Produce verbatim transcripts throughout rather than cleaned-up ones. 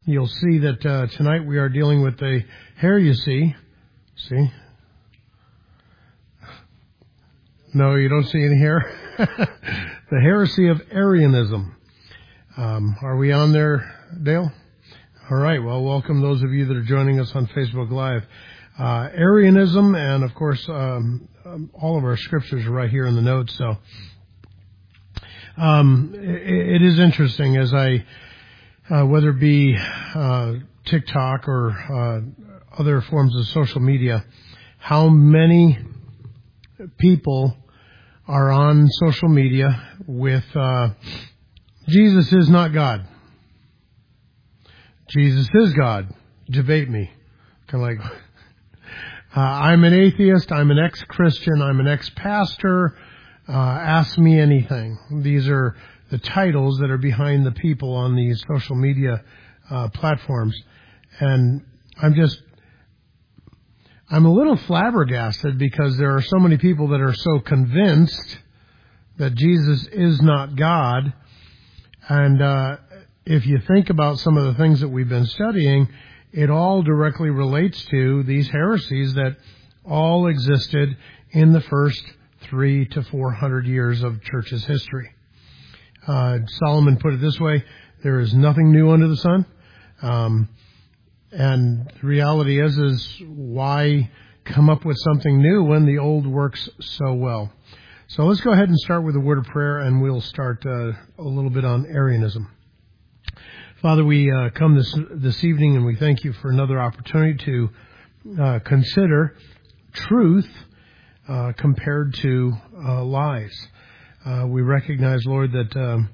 You'll see that uh, tonight we are dealing with the heresy. See? No, you don't see any hair? The heresy of Arianism. Um, are we on there, Dale? All right. Well, welcome those of you that are joining us on Facebook Live. Uh, Arianism, and of course, um, um, all of our scriptures are right here in the notes. So um, it, it is interesting as I, uh, whether it be uh, TikTok or uh, other forms of social media, how many people are on social media with uh, Jesus is not God. Jesus is God. Debate me. Kind of like, uh, I'm an atheist. I'm an ex-Christian. I'm an ex-pastor. Uh, ask me anything. These are the titles that are behind the people on these social media uh, platforms. And I'm just, I'm a little flabbergasted because there are so many people that are so convinced that Jesus is not God. And uh, if you think about some of the things that we've been studying, it all directly relates to these heresies that all existed in the first three to four hundred years of church's history. Uh, Solomon put it this way: there is nothing new under the sun. Um, and the reality is, is why come up with something new when the old works so well? So let's go ahead and start with a word of prayer, and we'll start uh, a little bit on Arianism. Father, we uh, come this this evening, and we thank you for another opportunity to uh, consider truth uh, compared to uh, lies. Uh, we recognize, Lord, that um,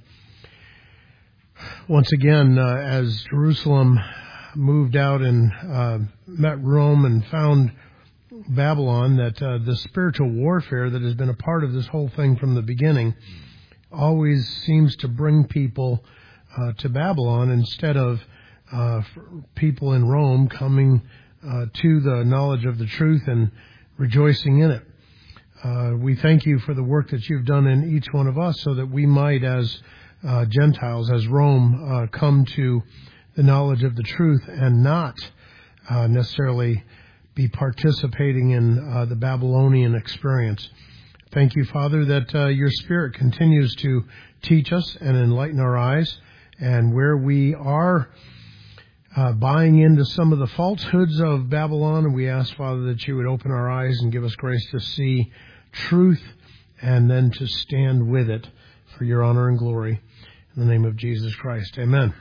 once again, uh, as Jerusalem moved out and uh, met Rome and found Babylon, that uh, the spiritual warfare that has been a part of this whole thing from the beginning always seems to bring people uh, to Babylon instead of uh, people in Rome coming uh, to the knowledge of the truth and rejoicing in it. Uh, we thank you for the work that you've done in each one of us so that we might, as uh, Gentiles, as Rome, uh, come to the knowledge of the truth and not uh, necessarily be participating in uh, the Babylonian experience. Thank you, Father, that uh, your Spirit continues to teach us and enlighten our eyes. And where we are uh, buying into some of the falsehoods of Babylon, and we ask, Father, that you would open our eyes and give us grace to see truth and then to stand with it for your honor and glory. In the name of Jesus Christ, amen.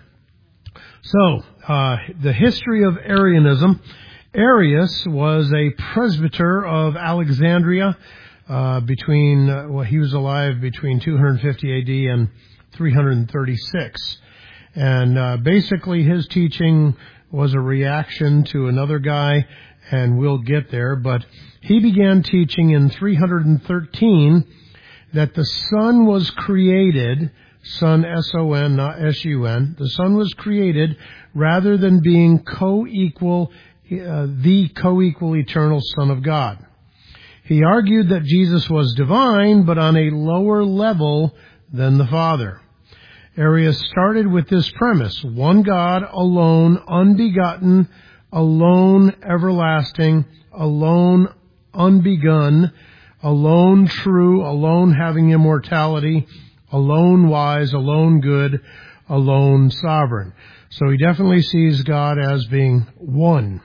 So, uh, the history of Arianism. Arius was a presbyter of Alexandria uh, between, uh, well, he was alive between two hundred fifty A D and three hundred thirty-six. And uh, basically his teaching was a reaction to another guy, and we'll get there. But he began teaching in three hundred thirteen that the Son was created, Son, S O N, not S U N. The Son was created rather than being co-equal Uh, the co-equal eternal Son of God. He argued that Jesus was divine, but on a lower level than the Father. Arius started with this premise: one God, alone, unbegotten, alone, everlasting, alone, unbegun, alone, true, alone, having immortality, alone, wise, alone, good, alone, sovereign. So he definitely sees God as being one.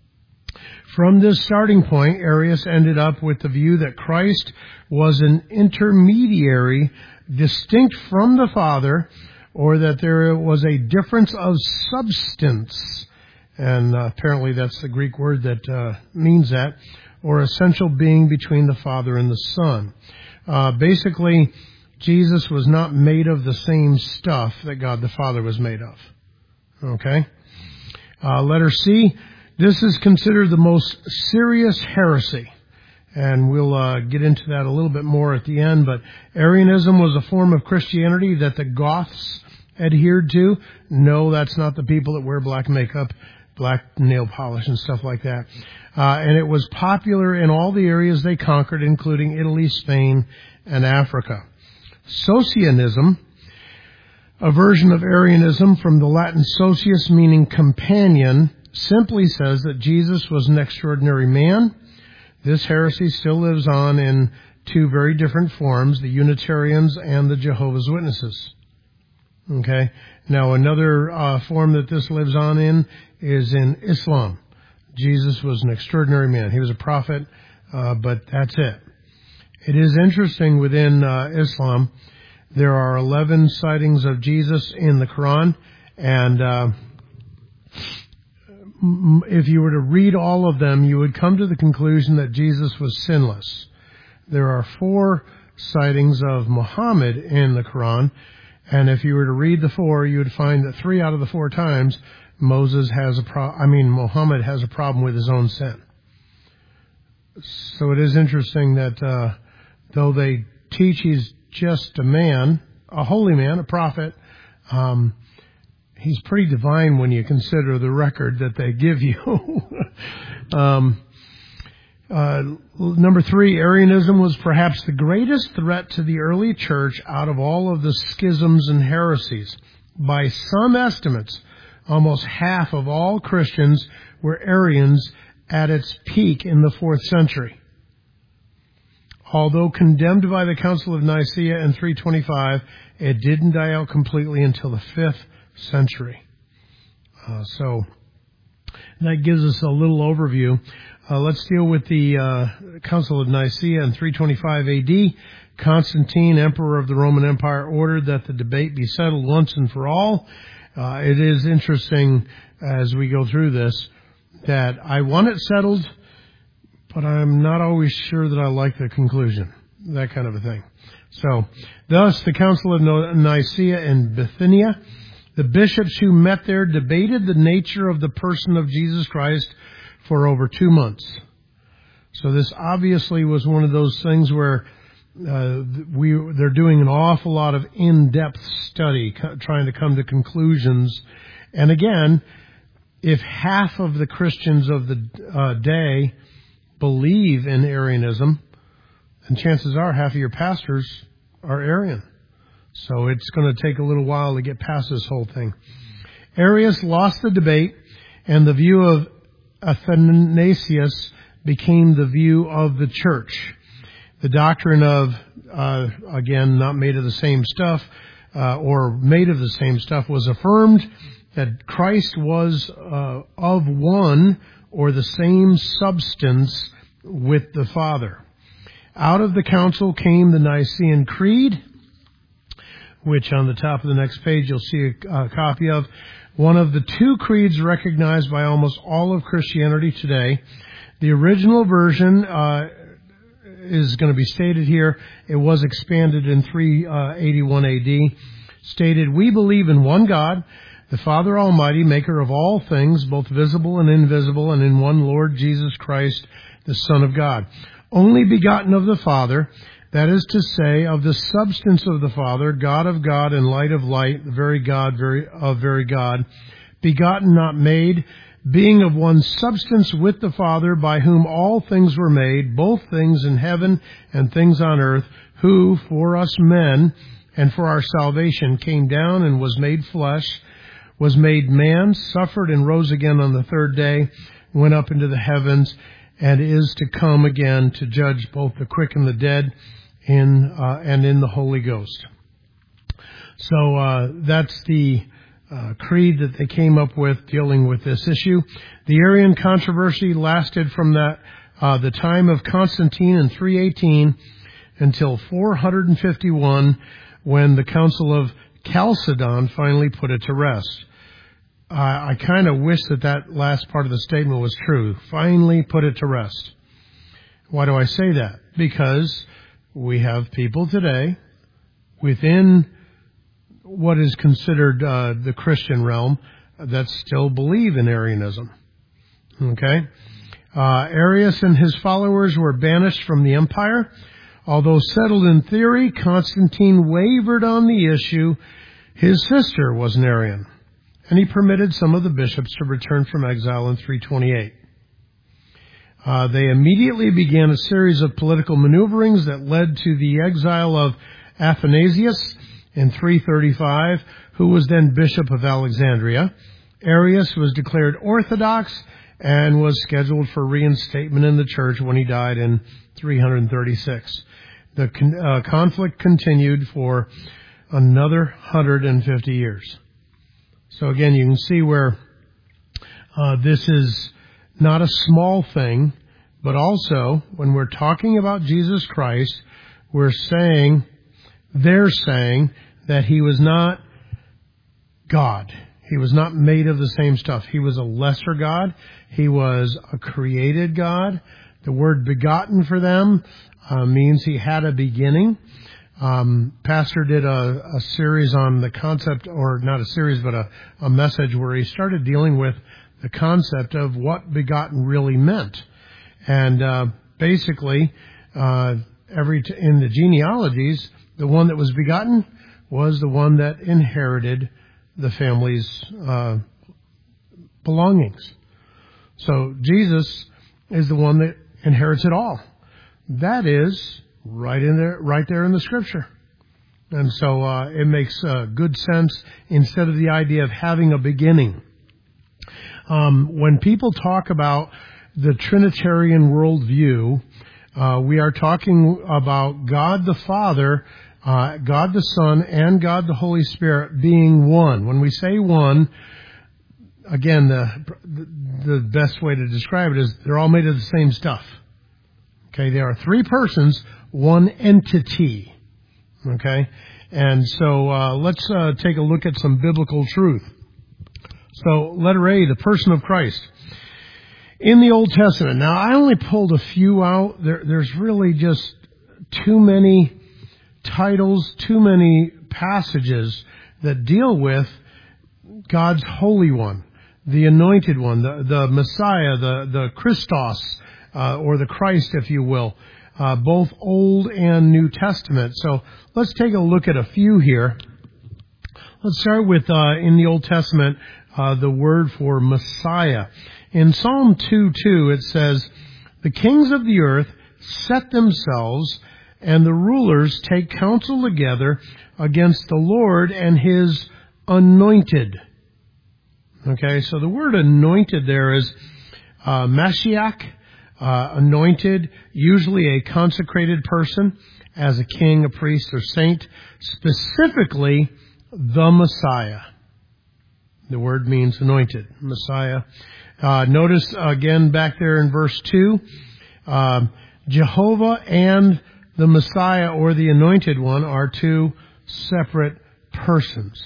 From this starting point, Arius ended up with the view that Christ was an intermediary distinct from the Father, or that there was a difference of substance, and uh, apparently that's the Greek word that uh, means that, or essential being between the Father and the Son. Uh, basically, Jesus was not made of the same stuff that God the Father was made of. Okay? Uh, letter C. This is considered the most serious heresy, and we'll uh, get into that a little bit more at the end. But Arianism was a form of Christianity that the Goths adhered to. No, that's not the people that wear black makeup, black nail polish, and stuff like that. Uh, and it was popular in all the areas they conquered, including Italy, Spain, and Africa. Socianism A version of Arianism from the Latin socius, meaning companion, simply says that Jesus was an extraordinary man. This heresy still lives on in two very different forms, the Unitarians and the Jehovah's Witnesses. Okay? Now, another uh, form that this lives on in is in Islam. Jesus was an extraordinary man. He was a prophet, uh, but that's it. It is interesting within uh, Islam, there are eleven sightings of Jesus in the Quran, and uh, if you were to read all of them, you would come to the conclusion that Jesus was sinless. There are four sightings of Muhammad in the Quran, and if you were to read the four, you would find that three out of the four times Moses has a pro- I mean Muhammad has a problem with his own sin. So it is interesting that uh, though they teach he's just a man, a holy man, a prophet, um, he's pretty divine when you consider the record that they give you. um, uh, number three, Arianism was perhaps the greatest threat to the early church out of all of the schisms and heresies. By some estimates, almost half of all Christians were Arians at its peak in the fourth century. Although condemned by the Council of Nicaea in three twenty-five, it didn't die out completely until the fifth century. Uh, so that gives us a little overview. Uh, let's deal with the uh, Council of Nicaea in three twenty-five A D. Constantine, Emperor of the Roman Empire, ordered that the debate be settled once and for all. Uh, it is interesting as we go through this that I want it settled, but I'm not always sure that I like the conclusion, that kind of a thing. So, thus, the Council of Nicaea in Bithynia, the bishops who met there debated the nature of the person of Jesus Christ for over two months. So this obviously was one of those things where uh, we they're doing an awful lot of in-depth study, co- trying to come to conclusions. And again, if half of the Christians of the uh, day believe in Arianism, and chances are half of your pastors are Arian. So it's going to take a little while to get past this whole thing. Arius lost the debate, and the view of Athanasius became the view of the church. The doctrine of, uh, again, not made of the same stuff, uh, or made of the same stuff, was affirmed that Christ was uh, of one or the same substance with the Father. Out of the council came the Nicene Creed, which on the top of the next page you'll see a, a copy of. One of the two creeds recognized by almost all of Christianity today. The original version uh, is going to be stated here. It was expanded in three eighty-one A D. Stated, "We believe in one God, the Father Almighty, maker of all things, both visible and invisible, and in one Lord Jesus Christ, the Son of God, only begotten of the Father, that is to say, of the substance of the Father, God of God and light of light, the very God very, of very God, begotten, not made, being of one substance with the Father, by whom all things were made, both things in heaven and things on earth, who, for us men and for our salvation, came down and was made flesh, was made man, suffered and rose again on the third day, went up into the heavens, and is to come again to judge both the quick and the dead in uh, and in the Holy Ghost." So uh, that's the uh, creed that they came up with dealing with this issue. The Arian controversy lasted from that uh, the time of Constantine in three eighteen until four fifty-one, when the Council of Chalcedon finally put it to rest. Uh, I kind of wish that that last part of the statement was true. Finally put it to rest. Why do I say that? Because we have people today within what is considered uh, the Christian realm that still believe in Arianism. Okay? Uh, Arius and his followers were banished from the empire. Although settled in theory, Constantine wavered on the issue. His sister was an Arian, and he permitted some of the bishops to return from exile in three twenty-eight. Uh, they immediately began a series of political maneuverings that led to the exile of Athanasius in three thirty-five, who was then Bishop of Alexandria. Arius was declared Orthodox and was scheduled for reinstatement in the church when he died in three thirty-six. The con- uh, conflict continued for another one hundred fifty years. So again, you can see where uh, this is not a small thing, but also when we're talking about Jesus Christ, we're saying, they're saying that he was not God. He was not made of the same stuff. He was a lesser God. He was a created God. The word begotten for them uh, means he had a beginning. Um, Pastor did a, a series on the concept, or not a series, but a, a message where he started dealing with the concept of what begotten really meant. And uh, basically, uh, every t- in the genealogies, the one that was begotten was the one that inherited the family's uh, belongings. So Jesus is the one that inherits it all. That is right in there, right there in the Scripture. And so uh, it makes uh, good sense instead of the idea of having a beginning. Um, when people talk about the Trinitarian worldview, uh, we are talking about God the Father, uh, God the Son, and God the Holy Spirit being one. When we say one, again, the the best way to describe it is they're all made of the same stuff. Okay, there are three persons, one entity. Okay, and so uh, let's uh, take a look at some biblical truth. So, letter A, the person of Christ. In the Old Testament, now I only pulled a few out. There, there's really just too many titles, too many passages that deal with God's Holy One, the Anointed One, the, the Messiah, the, the Christos, uh, or the Christ, if you will, uh, both Old and New Testament. So let's take a look at a few here. Let's start with, uh, in the Old Testament, uh, the word for Messiah. In Psalm two two, it says, "The kings of the earth set themselves, and the rulers take counsel together against the Lord and his anointed." Okay, so the word anointed there is uh, Mashiach, uh, anointed, usually a consecrated person as a king, a priest, or saint, specifically the Messiah. The word means anointed, Messiah. Uh, notice again back there in verse two, uh, Jehovah and the Messiah or the Anointed One are two separate persons.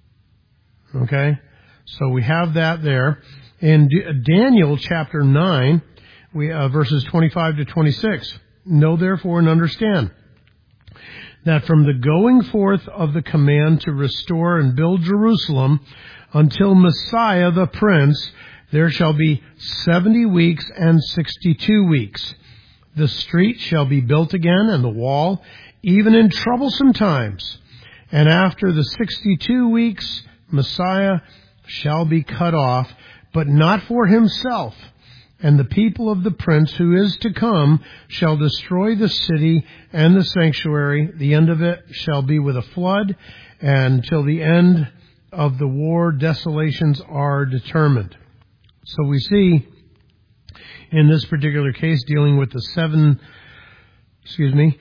Okay? So we have that there. In D- Daniel chapter nine, we uh, verses twenty-five to twenty-six, "Know therefore and understand that from the going forth of the command to restore and build Jerusalem until Messiah the Prince, there shall be seventy weeks and sixty-two weeks. The street shall be built again, and the wall, even in troublesome times. And after the sixty-two weeks, Messiah shall be cut off, but not for himself. And the people of the prince who is to come shall destroy the city and the sanctuary. The end of it shall be with a flood, and till the end of the war, desolations are determined." So we see in this particular case dealing with the seven, excuse me,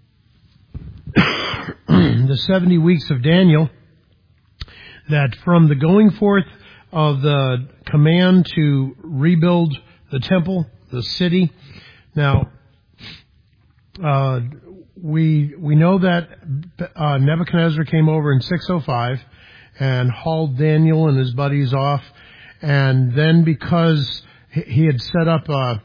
the seventy weeks of Daniel, that from the going forth of the command to rebuild the temple, the city. Now, uh, we we know that uh, Nebuchadnezzar came over in six oh five and hauled Daniel and his buddies off, and then because he had set up a,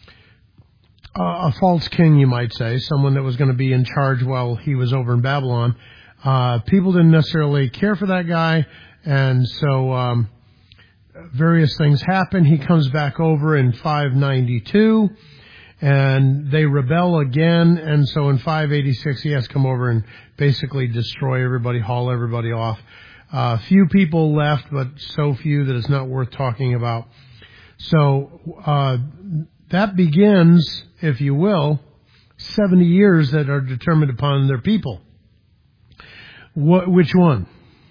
a false king, you might say, someone that was going to be in charge while he was over in Babylon, uh, people didn't necessarily care for that guy, and so um, various things happen. He comes back over in five ninety-two, and they rebel again, and so in five eighty-six he has to come over and basically destroy everybody, haul everybody off. A uh, few people left, but so few that it's not worth talking about. So uh, that begins, if you will, seventy years that are determined upon their people. What, which one?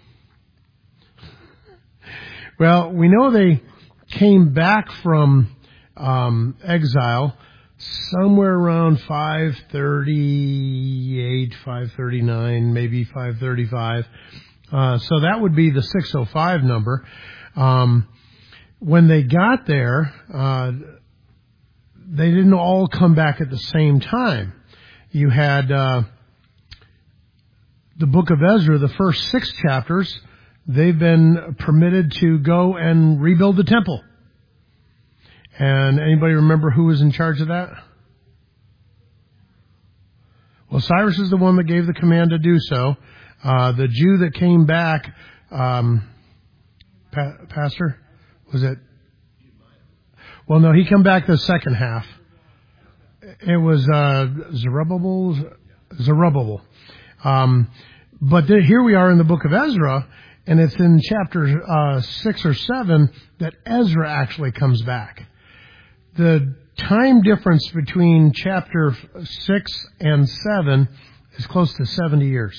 Well, we know they came back from um, exile somewhere around five thirty-eight, five thirty-nine, maybe five thirty-five. Uh, so that would be the six oh five number. Um, when they got there, uh, they didn't all come back at the same time. You had uh, the book of Ezra, the first six chapters. They've been permitted to go and rebuild the temple. And anybody remember who was in charge of that? Well, Cyrus is the one that gave the command to do so. Uh, the Jew that came back, um, pa- Pastor, was it? Well, no, he came back the second half. It was uh, Zerubbabel. Zerubbabel. Um, but the, here we are in the book of Ezra, and it's in chapter uh, six or seven that Ezra actually comes back. The time difference between chapter six and seven is close to seventy years.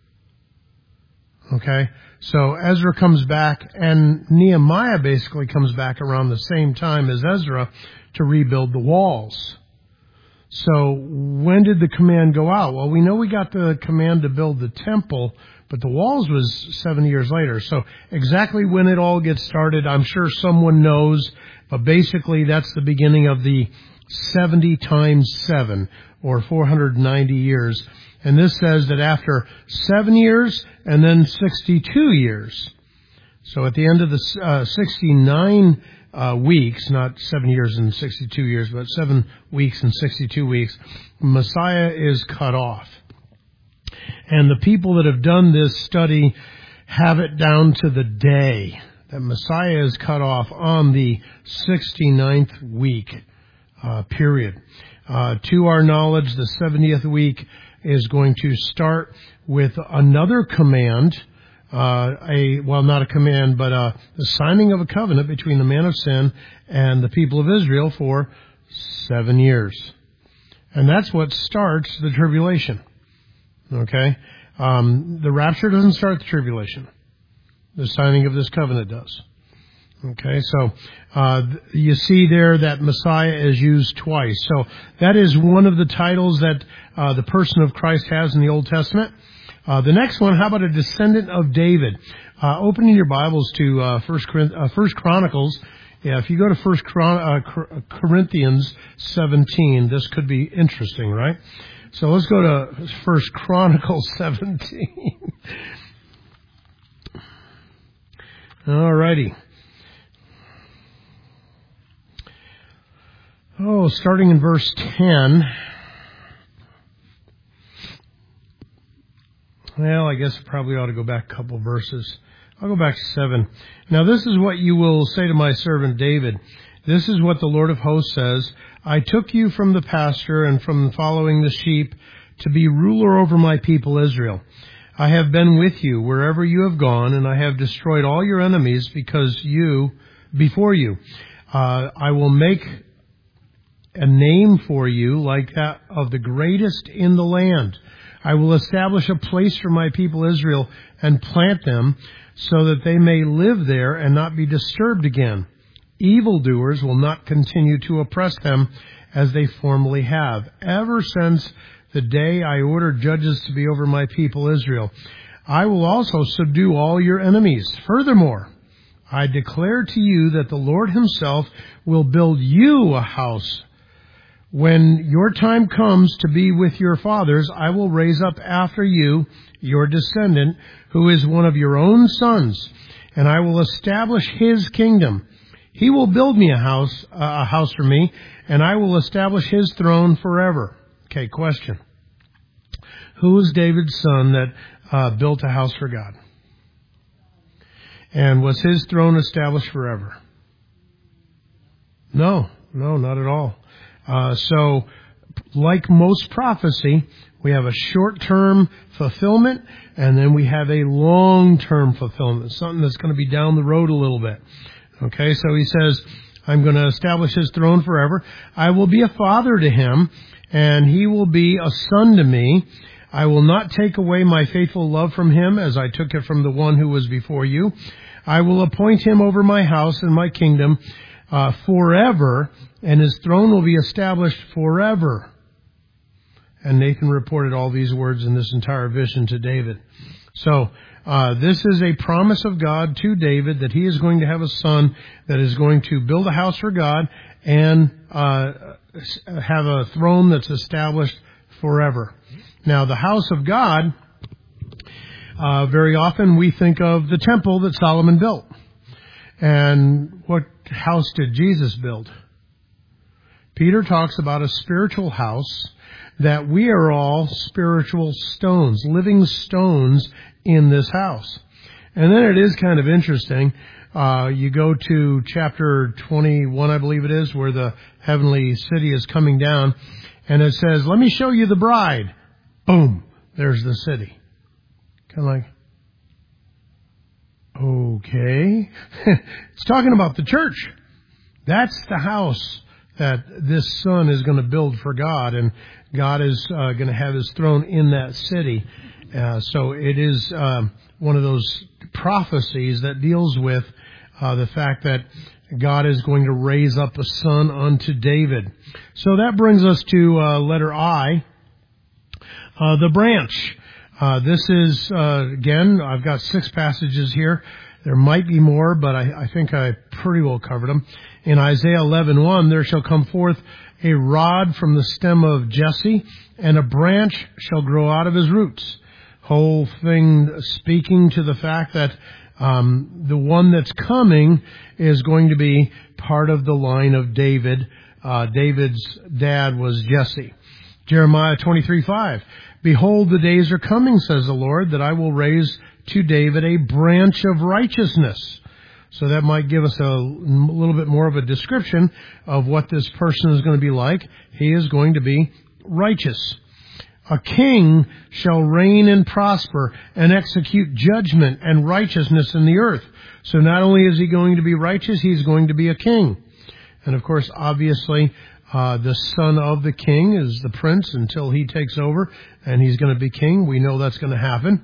Okay? So Ezra comes back, and Nehemiah basically comes back around the same time as Ezra to rebuild the walls. So when did the command go out? Well, we know we got the command to build the temple, but the walls was seven years later. So exactly when it all gets started, I'm sure someone knows, but basically that's the beginning of the seventy times seven, or four hundred ninety years. And this says that after seven years and then sixty-two years. So at the end of the uh, sixty-nine uh, weeks, not seven years and sixty-two years, but seven weeks and sixty-two weeks, Messiah is cut off. And the people that have done this study have it down to the day that Messiah is cut off on the sixty-ninth week uh, period. Uh, to our knowledge, the seventieth week is going to start with another command, uh, a well, not a command, but uh, the signing of a covenant between the man of sin and the people of Israel for seven years. And that's what starts the tribulation. Okay? Um, the rapture doesn't start the tribulation. The signing of this covenant does. Okay, so uh, you see there that Messiah is used twice. So that is one of the titles that uh, the person of Christ has in the Old Testament. Uh, the next one, how about a descendant of David? Uh, opening your Bibles to uh, First, uh, First Chronicles. Yeah, if you go to First Chron- uh, Corinthians seventeen, this could be interesting, right? So let's go to First Chronicles seventeen. All righty. Oh, starting in verse ten. Well, I guess I probably ought to go back a couple verses. I'll go back to seven. Now this is what you will say to my servant David. This is what the Lord of hosts says. I took you from the pasture and from following the sheep to be ruler over my people Israel. I have been with you wherever you have gone, and I have destroyed all your enemies because you, before you. Uh, I will make a name for you like that of the greatest in the land. I will establish a place for my people Israel and plant them so that they may live there and not be disturbed again. Evildoers will not continue to oppress them as they formerly have, ever since the day I ordered judges to be over my people Israel. I will also subdue all your enemies. Furthermore, I declare to you that the Lord himself will build you a house. When your time comes to be with your fathers, I will raise up after you your descendant, who is one of your own sons, and I will establish his kingdom. He will build me a house, uh, a house for me, and I will establish his throne forever. Okay, question. Who was David's son that uh, built a house for God? And was his throne established forever? No, no, not at all. Uh, so, like most prophecy, we have a short-term fulfillment, and then we have a long-term fulfillment, something that's going to be down the road a little bit. Okay, so he says, I'm going to establish his throne forever. I will be a father to him, and he will be a son to me. I will not take away my faithful love from him as I took it from the one who was before you. I will appoint him over my house and my kingdom uh, forever, and his throne will be established forever. And Nathan reported all these words in this entire vision to David. So uh, this is a promise of God to David that he is going to have a son that is going to build a house for God and uh, have a throne that's established forever. Now, the house of God, uh, very often we think of the temple that Solomon built. And what house did Jesus build? Peter talks about a spiritual house, that we are all spiritual stones, living stones in this house. And then it is kind of interesting. Uh, you go to chapter twenty-one, I believe it is, where the heavenly city is coming down. And it says, let me show you the bride. Boom, there's the city. Kind of like, okay. It's talking about the church. That's the house that this son is going to build for God, and God is uh, going to have his throne in that city. Uh, so it is um, one of those prophecies that deals with uh, the fact that God is going to raise up a son unto David. So that brings us to uh, letter I, uh, the branch. Uh, this is, uh, again, I've got six passages here. There might be more, but I, I think I pretty well covered them. In Isaiah eleven one, there shall come forth a rod from the stem of Jesse, and a branch shall grow out of his roots. Whole thing speaking to the fact that um, the one that's coming is going to be part of the line of David. Uh, David's dad was Jesse. Jeremiah twenty-three five. Behold, the days are coming, says the Lord, that I will raise to David a branch of righteousness. So that might give us a little bit more of a description of what this person is going to be like. He is going to be righteous. A king shall reign and prosper and execute judgment and righteousness in the earth. So not only is he going to be righteous, he's going to be a king. And of course, obviously, uh, the son of the king is the prince until he takes over and he's going to be king. We know that's going to happen.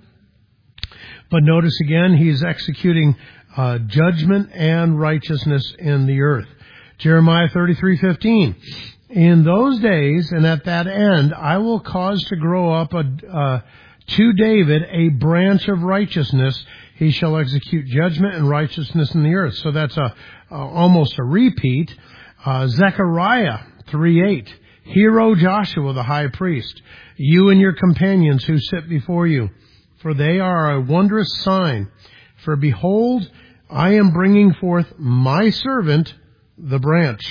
But notice again, he's executing uh, judgment and righteousness in the earth. Jeremiah thirty-three fifteen. In those days and at that end, I will cause to grow up a, uh, to David a branch of righteousness. He shall execute judgment and righteousness in the earth. So that's a, a almost a repeat. Uh, Zechariah three eight. Hear, O Joshua the high priest, you and your companions who sit before you, for they are a wondrous sign. For behold, I am bringing forth my servant, the branch.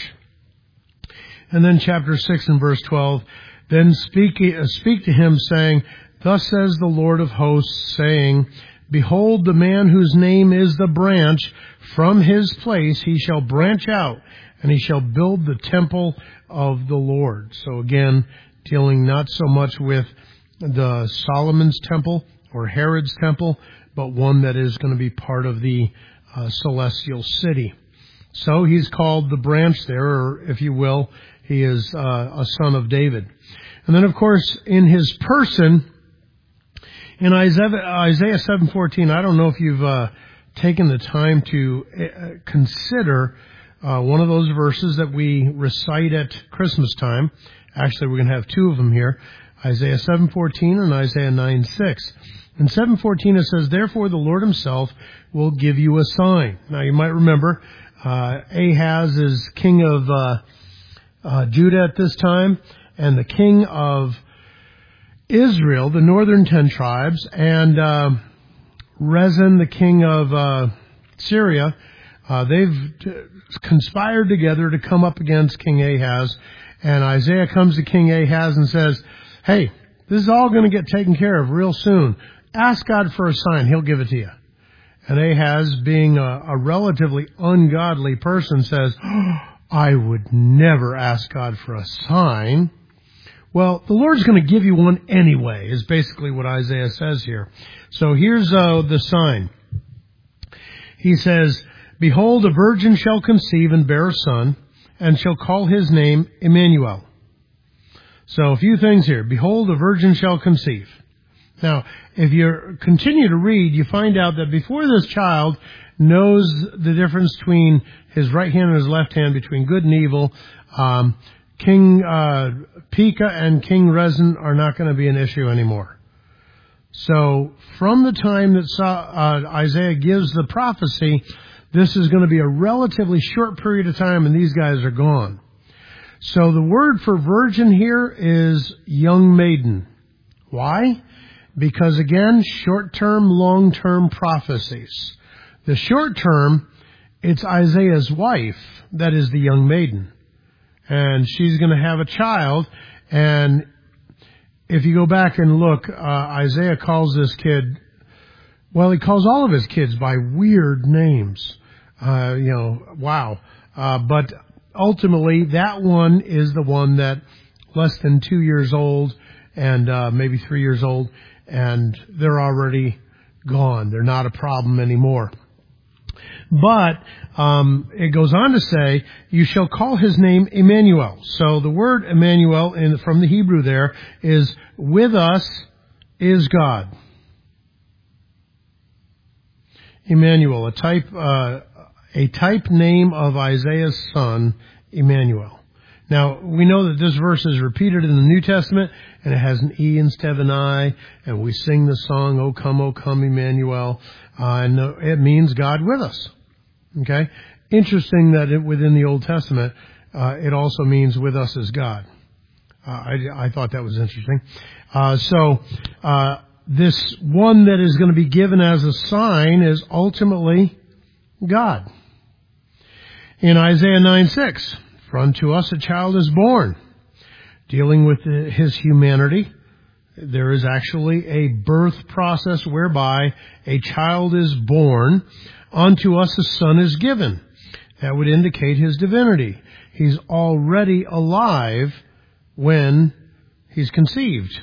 And then chapter six and verse twelve, then speak, uh, speak to him, saying, thus says the Lord of hosts, saying, behold, the man whose name is the branch, from his place he shall branch out, and he shall build the temple of the Lord. So again, dealing not so much with the Solomon's temple or Herod's temple, but one that is going to be part of the uh, celestial city. So he's called the branch there, or if you will, he is uh, a son of David. And then, of course, in his person, in Isaiah seven fourteen, I don't know if you've uh, taken the time to uh, consider uh, one of those verses that we recite at Christmas time. Actually, we're going to have two of them here, Isaiah seven fourteen and Isaiah nine six. In seven fourteen, it says, therefore the Lord himself will give you a sign. Now, you might remember, uh, Ahaz is king of uh, uh, Judah at this time, and the king of Israel, the northern ten tribes, and uh, Rezin, the king of uh, Syria, uh, they've t- conspired together to come up against King Ahaz. And Isaiah comes to King Ahaz and says, hey, this is all going to get taken care of real soon. Ask God for a sign. He'll give it to you. And Ahaz, being a, a relatively ungodly person, says, oh, I would never ask God for a sign. Well, the Lord's going to give you one anyway, is basically what Isaiah says here. So here's uh, the sign. He says, behold, a virgin shall conceive and bear a son, and shall call his name Emmanuel. So a few things here. Behold, a virgin shall conceive. Now, if you continue to read, you find out that before this child knows the difference between his right hand and his left hand, between good and evil, um, King uh, Pekah and King Rezin are not going to be an issue anymore. So from the time that uh, Isaiah gives the prophecy, this is going to be a relatively short period of time, and these guys are gone. So the word for virgin here is young maiden. Why? Because again, short-term, long-term prophecies. The short-term, it's Isaiah's wife that is the young maiden. And she's going to have a child, and if you go back and look, uh, Isaiah calls this kid, well, he calls all of his kids by weird names. Uh, you know, wow. Uh, but ultimately, that one is the one that less than two years old and uh, maybe three years old, and they're already gone. They're not a problem anymore. But um, it goes on to say, you shall call his name Emmanuel. So the word Emmanuel in, from the Hebrew there is with us is God. Emmanuel, a type, uh, a type name of Isaiah's son, Emmanuel. Now, we know that this verse is repeated in the New Testament, and it has an E instead of an I, and we sing the song, O come, O come, Emmanuel, uh, and it means God with us. Okay? Interesting that it, within the Old Testament, uh, it also means with us is God. Uh, I, I thought that was interesting. Uh, so, uh, this one that is going to be given as a sign is ultimately God. In Isaiah nine six, for unto us a child is born. Dealing with his humanity, there is actually a birth process whereby a child is born. Unto us a son is given. That would indicate his divinity. He's already alive when he's conceived.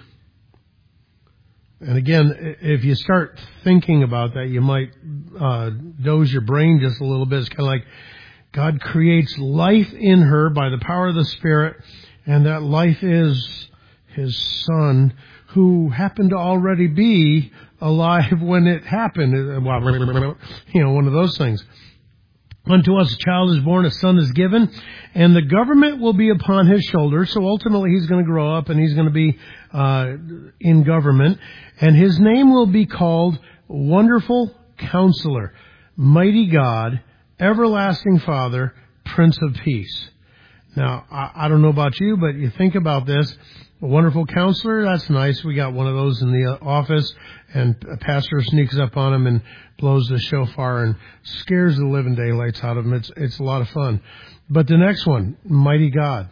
And again, if you start thinking about that, you might uh, doze your brain just a little bit. It's kind of like God creates life in her by the power of the Spirit, and that life is his son, who happened to already be alive when it happened. You know, one of those things. Unto us a child is born, a son is given, and the government will be upon his shoulders. So ultimately he's going to grow up and he's going to be uh, in government. And his name will be called Wonderful Counselor, Mighty God, Everlasting Father, Prince of Peace. Now, I, I don't know about you, but you think about this. A wonderful counselor, that's nice. We got one of those in the office, and a pastor sneaks up on him and blows the shofar and scares the living daylights out of him. It's, it's a lot of fun. But the next one, Mighty God.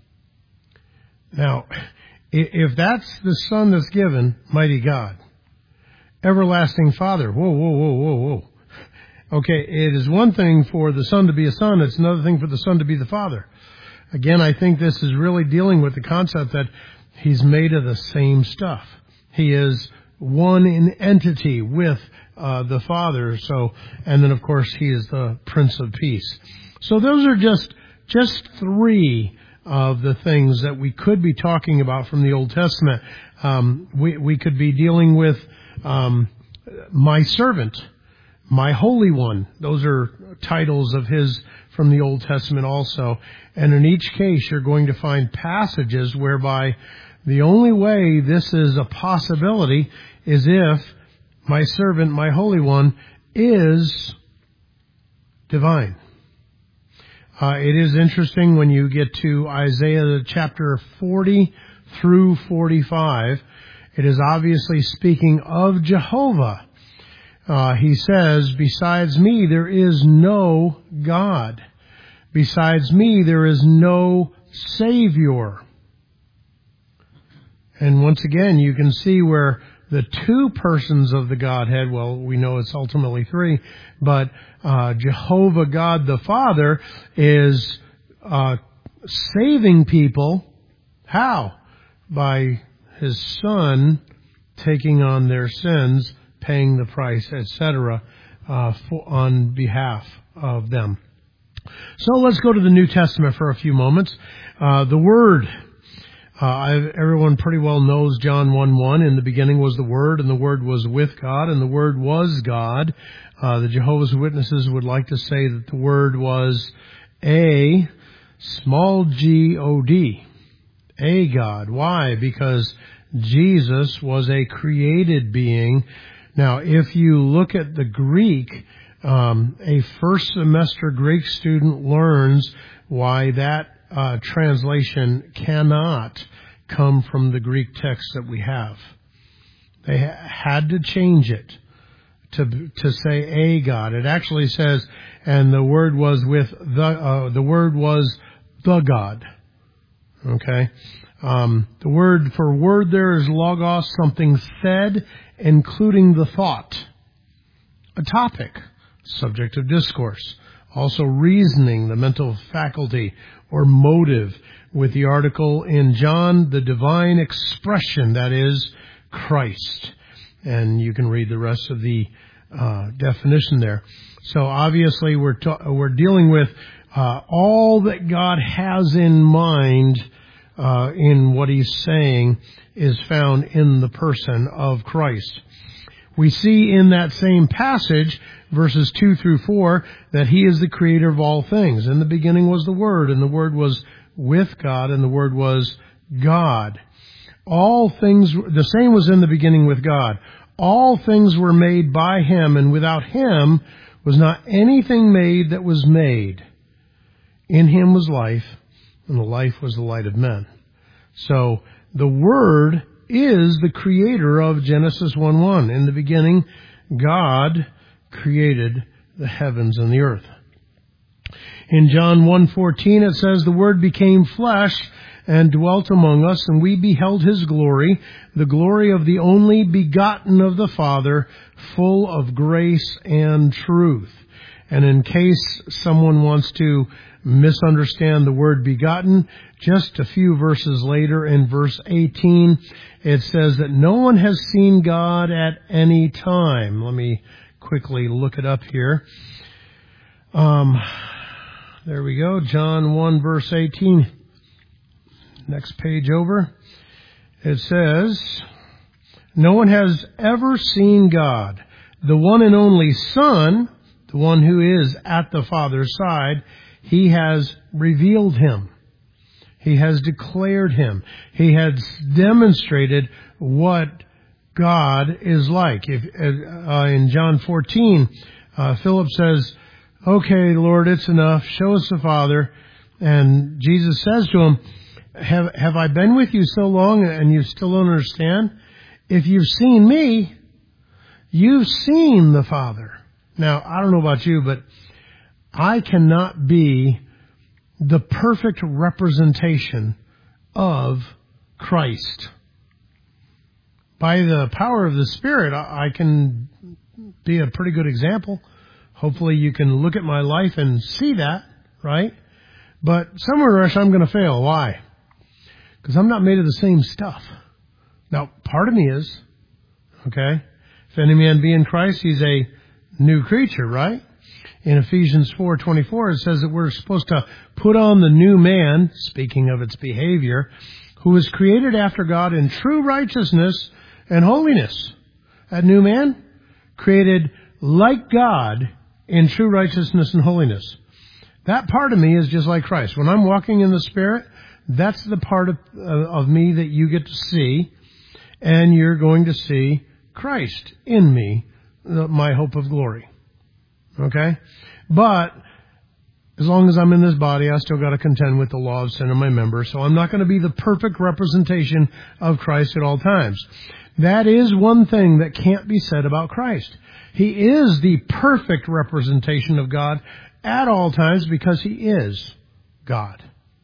Now, if that's the son that's given, Mighty God. Everlasting Father. Whoa, whoa, whoa, whoa, whoa. Okay, it is one thing for the son to be a son. It's another thing for the son to be the father. Again, I think this is really dealing with the concept that he's made of the same stuff. He is one in entity with uh, the Father. So, and then of course he is the Prince of Peace. So those are just just three of the things that we could be talking about from the Old Testament. Um, we we could be dealing with um, my servant, my Holy One. Those are titles of his from the Old Testament also. And in each case, you're going to find passages whereby the only way this is a possibility is if my servant, my Holy One, is divine. Uh, it is interesting when you get to Isaiah chapter forty through forty-five. It is obviously speaking of Jehovah. Uh, he says, besides me, there is no God. Besides me, there is no Savior. And once again, you can see where the two persons of the Godhead, well, we know it's ultimately three, but uh, Jehovah God the Father is uh, saving people. How? By his Son taking on their sins, paying the price, et cetera, uh, on behalf of them. So let's go to the New Testament for a few moments. Uh, the Word. Uh, I've, everyone pretty well knows John one one. In the beginning was the Word, and the Word was with God, and the Word was God. Uh, the Jehovah's Witnesses would like to say that the Word was a small g O D. A God. Why? Because Jesus was a created being. Now, if you look at the Greek, um, a first semester Greek student learns why that uh, translation cannot come from the Greek text that we have. They ha- had to change it to to say a God. It actually says, and the word was with the uh, the word was the God. Okay, um, the word for word there is logos, something said, including the thought, a topic, subject of discourse, also reasoning, the mental faculty or motive, with the article in John, the divine expression, that is Christ. And you can read the rest of the uh, definition there. So obviously we're ta- we're dealing with uh, all that God has in mind uh, in what he's saying is found in the person of Christ. We see in that same passage, verses two through four, that he is the creator of all things. In the beginning was the Word, and the Word was with God, and the Word was God. All things, the same was in the beginning with God. All things were made by him, and without him was not anything made that was made. In him was life, and the life was the light of men. So the Word is the creator of Genesis one one. In the beginning, God created the heavens and the earth. In John one fourteen, it says, the Word became flesh and dwelt among us, and we beheld his glory, the glory of the only begotten of the Father, full of grace and truth. And in case someone wants to misunderstand the word begotten, just a few verses later in verse eighteen, it says that no one has seen God at any time. Let me quickly look it up here. Um, there we go. John one verse eighteen. Next page over. It says, no one has ever seen God. The one and only Son, the one who is at the Father's side, he has revealed him. He has declared him. He has demonstrated what God is like. If uh, in John fourteen, uh, Philip says, okay, Lord, it's enough. Show us the Father. And Jesus says to him, have, have I been with you so long and you still don't understand? If you've seen me, you've seen the Father. Now, I don't know about you, but I cannot be the perfect representation of Christ. By the power of the Spirit, I can be a pretty good example. Hopefully you can look at my life and see that, right? But somewhere else I'm going to fail. Why? Because I'm not made of the same stuff. Now, part of me is, okay? If any man be in Christ, he's a new creature, right? In Ephesians four twenty-four, it says that we're supposed to put on the new man, speaking of its behavior, who was created after God in true righteousness and holiness. That new man, created like God in true righteousness and holiness. That part of me is just like Christ. When I'm walking in the Spirit, that's the part of, uh, of me that you get to see, and you're going to see Christ in me, my hope of glory. Okay? But as long as I'm in this body, I still got to contend with the law of sin in my members, so I'm not going to be the perfect representation of Christ at all times. That is one thing that can't be said about Christ. He is the perfect representation of God at all times because he is God.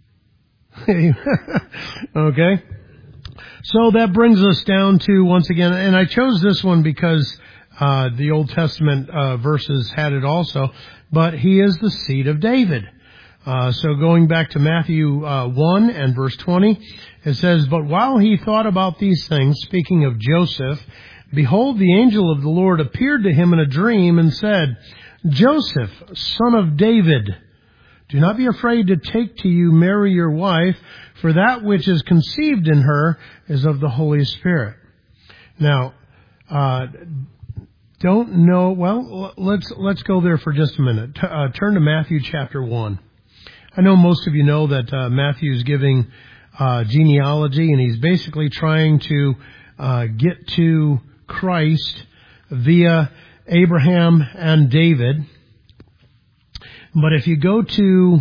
Okay? So that brings us down to, once again, and I chose this one because uh, the Old Testament uh, verses had it also, but he is the seed of David. Uh, so going back to Matthew uh, one and verse twenty, it says, but while he thought about these things, speaking of Joseph, behold, the angel of the Lord appeared to him in a dream and said, Joseph, son of David, Do not be afraid to take to you Mary your wife, for that which is conceived in her is of the Holy Spirit. Now, uh, don't know, well, let's, let's go there for just a minute. T- uh, turn to Matthew chapter one. I know most of you know that uh, Matthew is giving uh, genealogy, and he's basically trying to uh, get to Christ via Abraham and David. But if you go to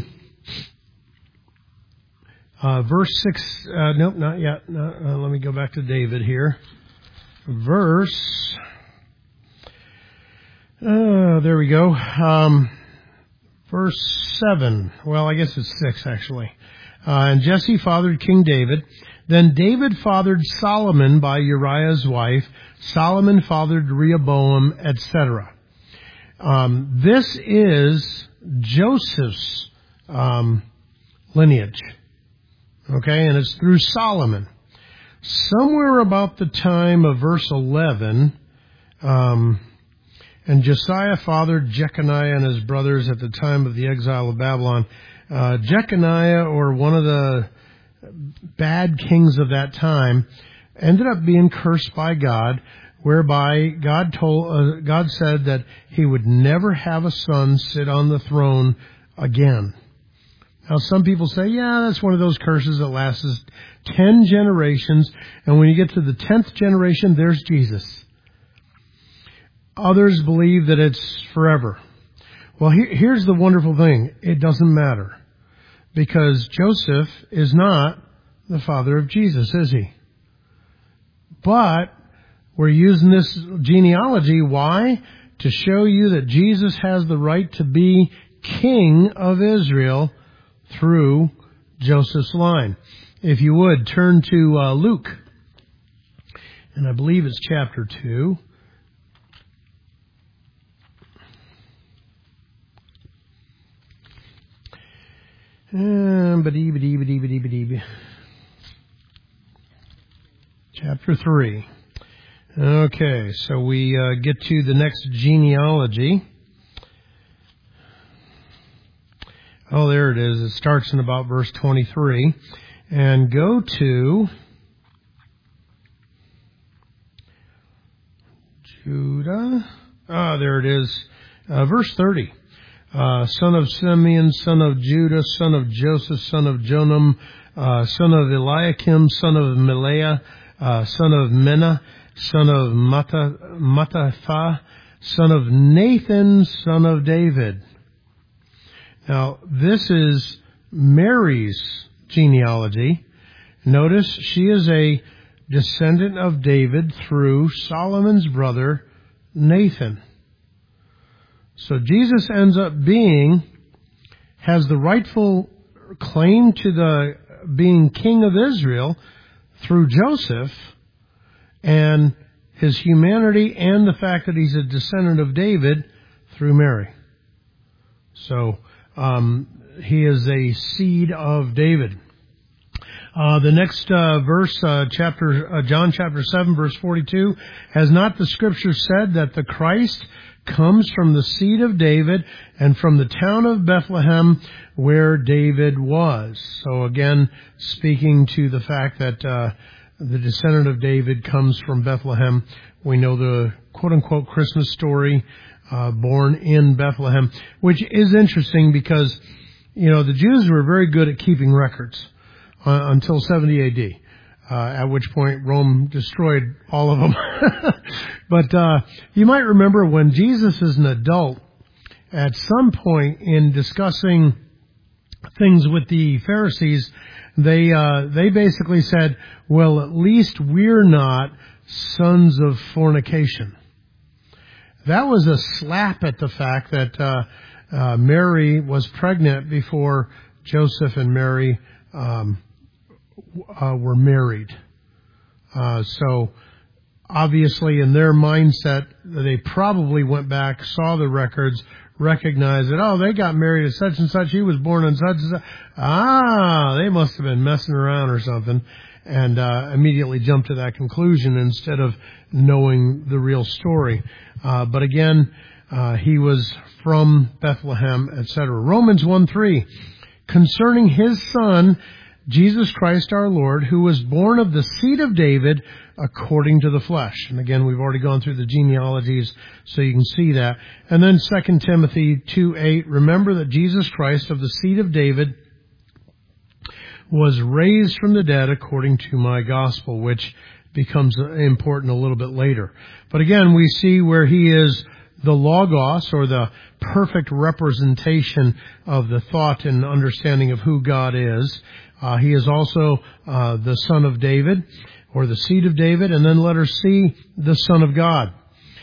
uh, verse six, uh, nope, not yet. No, uh, let me go back to David here. Verse, uh, there we go. Um, verse seven. Well, I guess it's six actually. Uh, and Jesse fathered King David. Then David fathered Solomon by Uriah's wife. Solomon fathered Rehoboam, et cetera. Um, this is Joseph's um, lineage, okay, and it's through Solomon. Somewhere about the time of verse eleven, um, and Josiah fathered Jeconiah and his brothers at the time of the exile of Babylon. Uh, Jeconiah, or one of the bad kings of that time, ended up being cursed by God, whereby God told, uh, God said that he would never have a son sit on the throne again. Now, some people say, yeah, that's one of those curses that lasts ten generations, and when you get to the tenth generation, there's Jesus. Others believe that it's forever. Well, here, here's the wonderful thing. It doesn't matter, because Joseph is not the father of Jesus, is he? But we're using this genealogy. Why? To show you that Jesus has the right to be king of Israel through Joseph's line. If you would, turn to uh, Luke. And I believe it's chapter two. Um, chapter three. Okay, so we uh, get to the next genealogy. Oh, there it is. It starts in about verse twenty-three. And go to Judah. Ah, there it is. Uh, verse thirty. Uh, son of Simeon, son of Judah, son of Joseph, son of Jonam, uh, son of Eliakim, son of Melea, uh, son of Menah, son of Mattatha, son of Nathan, son of David. Now, this is Mary's genealogy. Notice she is a descendant of David through Solomon's brother, Nathan. So Jesus ends up being, has the rightful claim to the being king of Israel through Joseph, and his humanity and the fact that he's a descendant of David through Mary. So um, he is a seed of David. Uh, the next uh, verse, uh, chapter uh, John chapter seven, verse forty-two, has not the scripture said that the Christ comes from the seed of David and from the town of Bethlehem where David was? So again, speaking to the fact that uh, the descendant of David comes from Bethlehem. We know the quote-unquote Christmas story, uh, born in Bethlehem, which is interesting because, you know, the Jews were very good at keeping records uh, until seventy A D. Uh, at which point Rome destroyed all of them. But uh, you might remember when Jesus is an adult, at some point in discussing things with the Pharisees, they uh, they basically said, well, at least we're not sons of fornication. That was a slap at the fact that uh, uh, Mary was pregnant before Joseph and Mary um Uh, were married. Uh, so obviously in their mindset, they probably went back, saw the records, recognized that, oh, they got married at such and such, he was born on such and such. Ah, they must have been messing around or something, and uh, immediately jumped to that conclusion instead of knowing the real story. Uh, but again, Uh, he was from Bethlehem, et cetera. Romans one three, concerning his Son, Jesus Christ our Lord, who was born of the seed of David according to the flesh. And again, we've already gone through the genealogies, so you can see that. And then Second Timothy two eight, remember that Jesus Christ of the seed of David was raised from the dead according to my gospel, which becomes important a little bit later. But again, we see where he is the Logos, or the perfect representation of the thought and understanding of who God is. Uh, he is also uh, the Son of David, or the seed of David, and then letter C, the Son of God.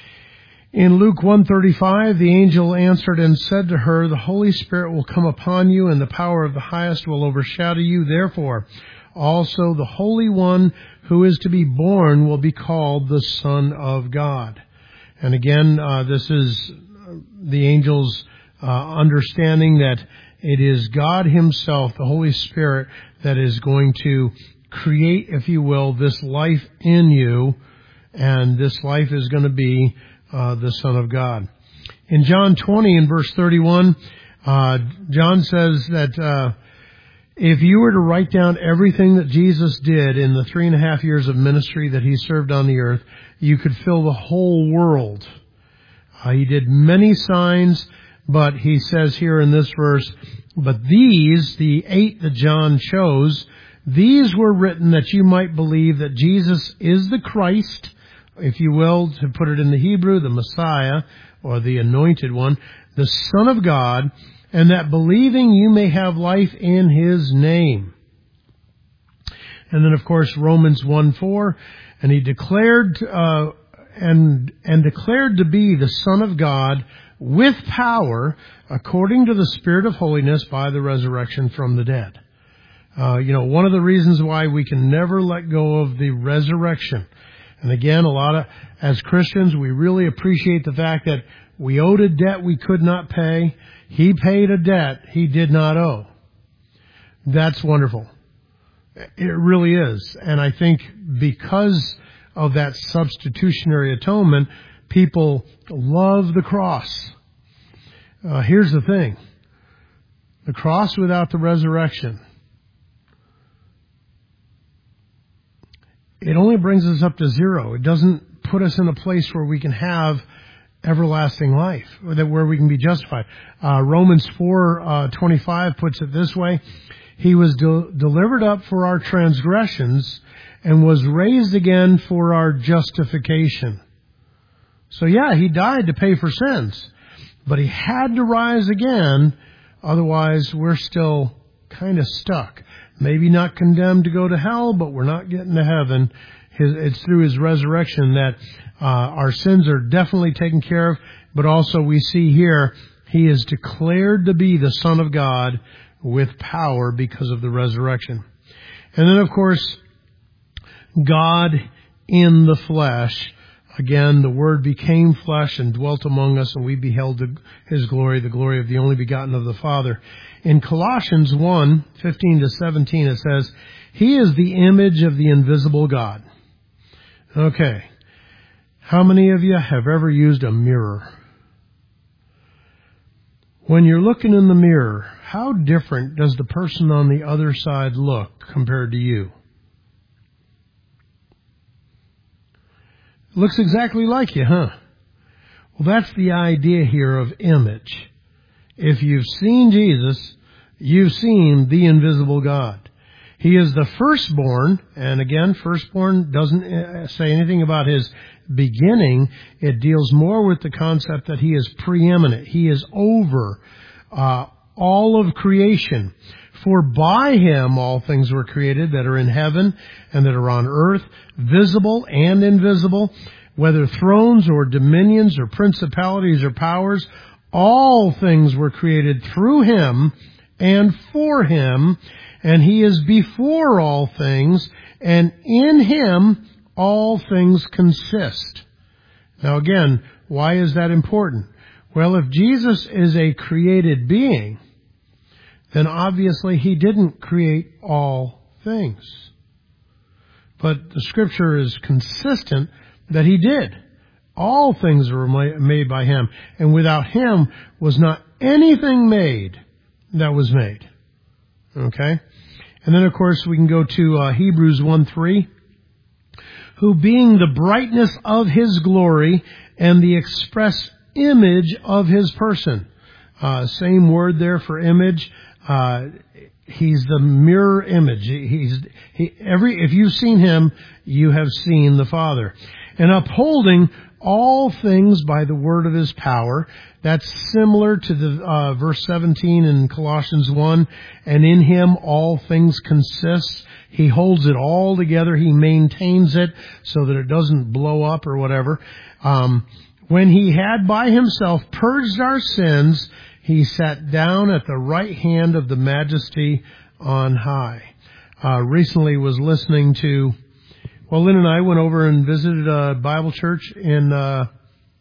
In Luke one thirty-five, the angel answered and said to her, the Holy Spirit will come upon you, and the power of the highest will overshadow you. Therefore, also the Holy One who is to be born will be called the Son of God. And again, uh, this is the angel's uh, understanding that it is God himself, the Holy Spirit, that is going to create, if you will, this life in you, and this life is going to be uh, the Son of God. In John twenty, in verse thirty-one, uh, John says that uh, if you were to write down everything that Jesus did in the three and a half years of ministry that he served on the earth, you could fill the whole world. Uh, he did many signs, but he says here in this verse, but these, the eight that John chose, these were written that you might believe that Jesus is the Christ, if you will, to put it in the Hebrew, the Messiah, or the Anointed One, the Son of God, and that believing you may have life in his name. And then, of course, Romans one four, and he declared uh, and and declared to be the Son of God with power, according to the Spirit of holiness, by the resurrection from the dead. Uh, you know, one of the reasons why we can never let go of the resurrection. And again, a lot of, as Christians, we really appreciate the fact that we owed a debt we could not pay. He paid a debt he did not owe. That's wonderful. It really is. And I think because of that substitutionary atonement, people love the cross. Uh, here's the thing. The cross without the resurrection, it only brings us up to zero. It doesn't put us in a place where we can have everlasting life, or that where we can be justified. Uh, Romans four uh, twenty-five puts it this way: he was de- delivered up for our transgressions and was raised again for our justification. So yeah, he died to pay for sins, but he had to rise again. Otherwise, we're still kind of stuck. Maybe not condemned to go to hell, but we're not getting to heaven. His, it's through his resurrection that uh, our sins are definitely taken care of. But also we see here, he is declared to be the Son of God with power because of the resurrection. And then, of course, God in the flesh. Again, the Word became flesh and dwelt among us, and we beheld his glory, the glory of the only begotten of the Father. In Colossians one fifteen to seventeen, it says, he is the image of the invisible God. Okay. How many of you have ever used a mirror? When you're looking in the mirror, how different does the person on the other side look compared to you? Looks exactly like you, huh? Well, that's the idea here of image. If you've seen Jesus, you've seen the invisible God. He is the firstborn, and again, firstborn doesn't say anything about his beginning. It deals more with the concept that he is preeminent. He is over uh, all of creation. For by him all things were created that are in heaven and that are on earth, visible and invisible, whether thrones or dominions or principalities or powers. All things were created through him and for him, and he is before all things, and in him all things consist. Now again, why is that important? Well, if Jesus is a created being, then obviously he didn't create all things. But the Scripture is consistent that he did. All things were made by him, and without him was not anything made that was made. Okay? And then, of course, we can go to uh, Hebrews one three. Who being the brightness of his glory and the express image of his person. Uh, same word there for image. Uh, he's the mirror image. He, he's he, every. If you've seen him, you have seen the Father. And upholding all things by the word of his power. That's similar to the uh, verse seventeen in Colossians one. And in him all things consist. He holds it all together. He maintains it so that it doesn't blow up or whatever. Um, when he had by himself purged our sins, he sat down at the right hand of the majesty on high. Uh, recently was listening to, well, Lynn and I went over and visited a Bible church in uh,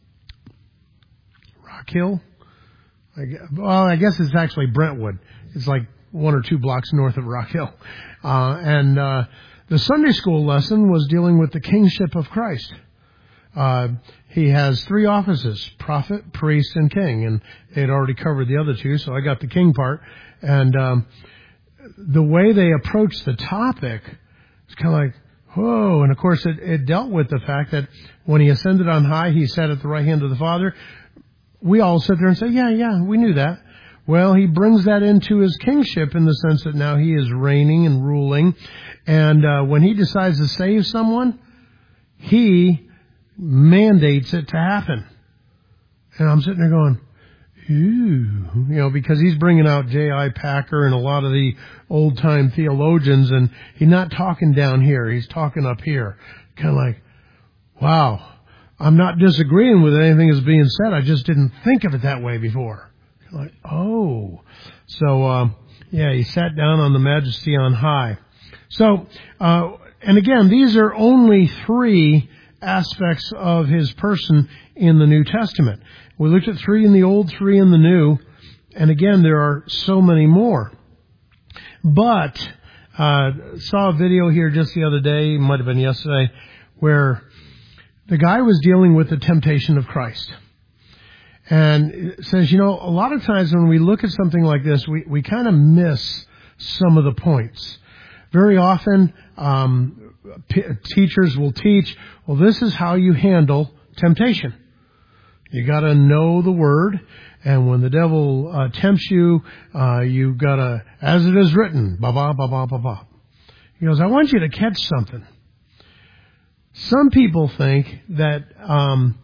Rock Hill. I guess, well, I guess it's actually Brentwood. It's like one or two blocks north of Rock Hill. Uh, and uh, the Sunday school lesson was dealing with the kingship of Christ. Uh, he has three offices, prophet, priest, and king. And they had already covered the other two, so I got the king part. And um, the way they approached the topic was kind of like, whoa. And, of course, it, it dealt with the fact that when he ascended on high, he sat at the right hand of the Father. We all sit there and say, yeah, yeah, we knew that. Well, he brings that into his kingship in the sense that now he is reigning and ruling. And uh, when he decides to save someone, he mandates it to happen. And I'm sitting there going, ooh, you know, because he's bringing out J I Packer and a lot of the old-time theologians, and he's not talking down here. He's talking up here. Kind of like, wow, I'm not disagreeing with anything that's being said. I just didn't think of it that way before. Like, oh. So, uh, yeah, he sat down on the majesty on high. So, uh, and again, these are only three aspects of his person in the New Testament. We looked at three in the Old, three in the New, and again, there are so many more. But, uh, saw a video here just the other day, might have been yesterday, where the guy was dealing with the temptation of Christ. And it says, you know, a lot of times when we look at something like this, we, we kind of miss some of the points. Very often, um, p- teachers will teach, well, this is how you handle temptation. You got to know the word, and when the devil uh, tempts you, uh, you got to, as it is written, ba ba ba ba ba ba. He goes, I want you to catch something. Some people think that um,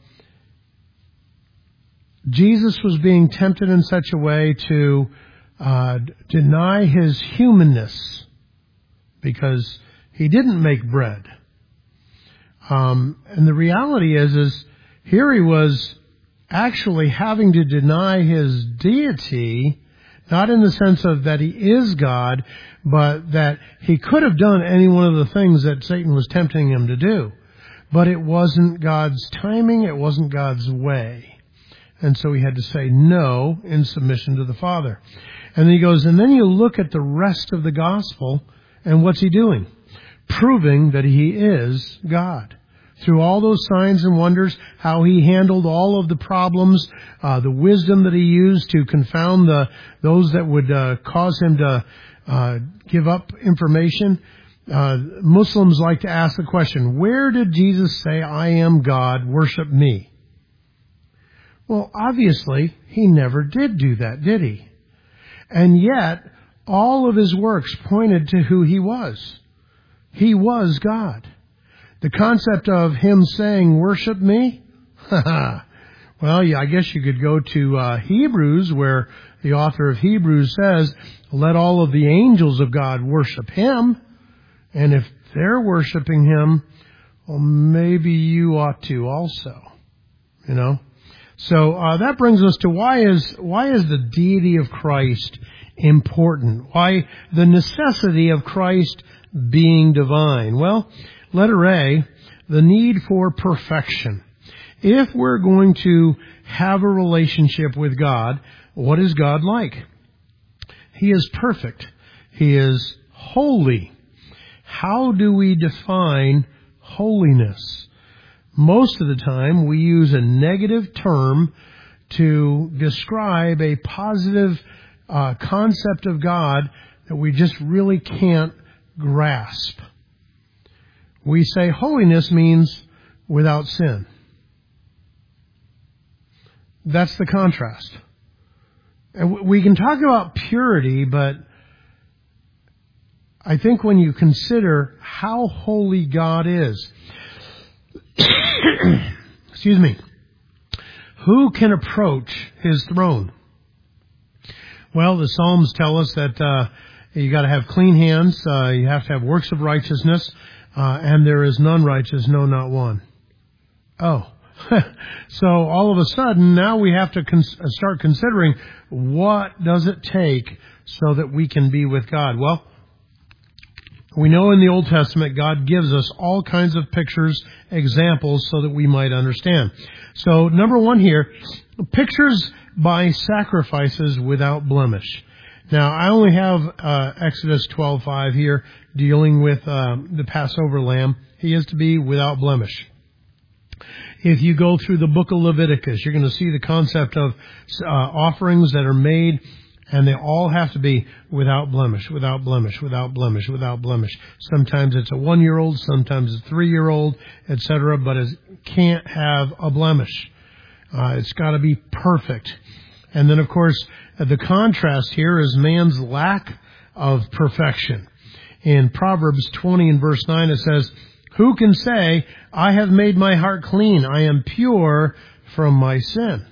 Jesus was being tempted in such a way to uh, deny his humanness because he didn't make bread. Um, and the reality is, is here he was actually having to deny his deity, not in the sense of that he is God, but that he could have done any one of the things that Satan was tempting him to do. But it wasn't God's timing, it wasn't God's way. And so he had to say no in submission to the Father. And then he goes, and then you look at the rest of the gospel, and what's he doing? Proving that he is God. Through all those signs and wonders, how he handled all of the problems, uh, the wisdom that he used to confound the those that would uh, cause him to uh, give up information. Uh, Muslims like to ask the question, where did Jesus say, I am God, worship me? Well, obviously, he never did do that, did he? And yet, all of his works pointed to who he was. He was God. The concept of him saying, worship me? Well, yeah, I guess you could go to uh, Hebrews, where the author of Hebrews says, let all of the angels of God worship him. And if they're worshiping him, well, maybe you ought to also, you know. So uh, that brings us to why is why is the deity of Christ important? Why the necessity of Christ being divine? Well, letter A, the need for perfection. If we're going to have a relationship with God, what is God like? He is perfect. He is holy. How do we define holiness? Most of the time, we use a negative term to describe a positive uh, concept of God that we just really can't grasp. We say holiness means without sin. That's the contrast. And we can talk about purity, but I think when you consider how holy God is, excuse me, who can approach his throne? Well, the Psalms tell us that uh, you got to have clean hands, uh, you have to have works of righteousness, uh, and there is none righteous, no, not one. Oh. So all of a sudden, now we have to cons- start considering, what does it take so that we can be with God? Well, we know in the Old Testament, God gives us all kinds of pictures, examples, so that we might understand. So, number one here, pictures by sacrifices without blemish. Now, I only have uh, Exodus twelve five here, dealing with uh, the Passover lamb. He is to be without blemish. If you go through the book of Leviticus, you're going to see the concept of uh, offerings that are made, and they all have to be without blemish, without blemish, without blemish, without blemish. Sometimes it's a one-year-old, sometimes it's a three-year-old, et cetera, but it can't have a blemish. Uh, it's got to be perfect. And then, of course, the contrast here is man's lack of perfection. In Proverbs twenty and verse nine, it says, "Who can say, I have made my heart clean, I am pure from my sin?"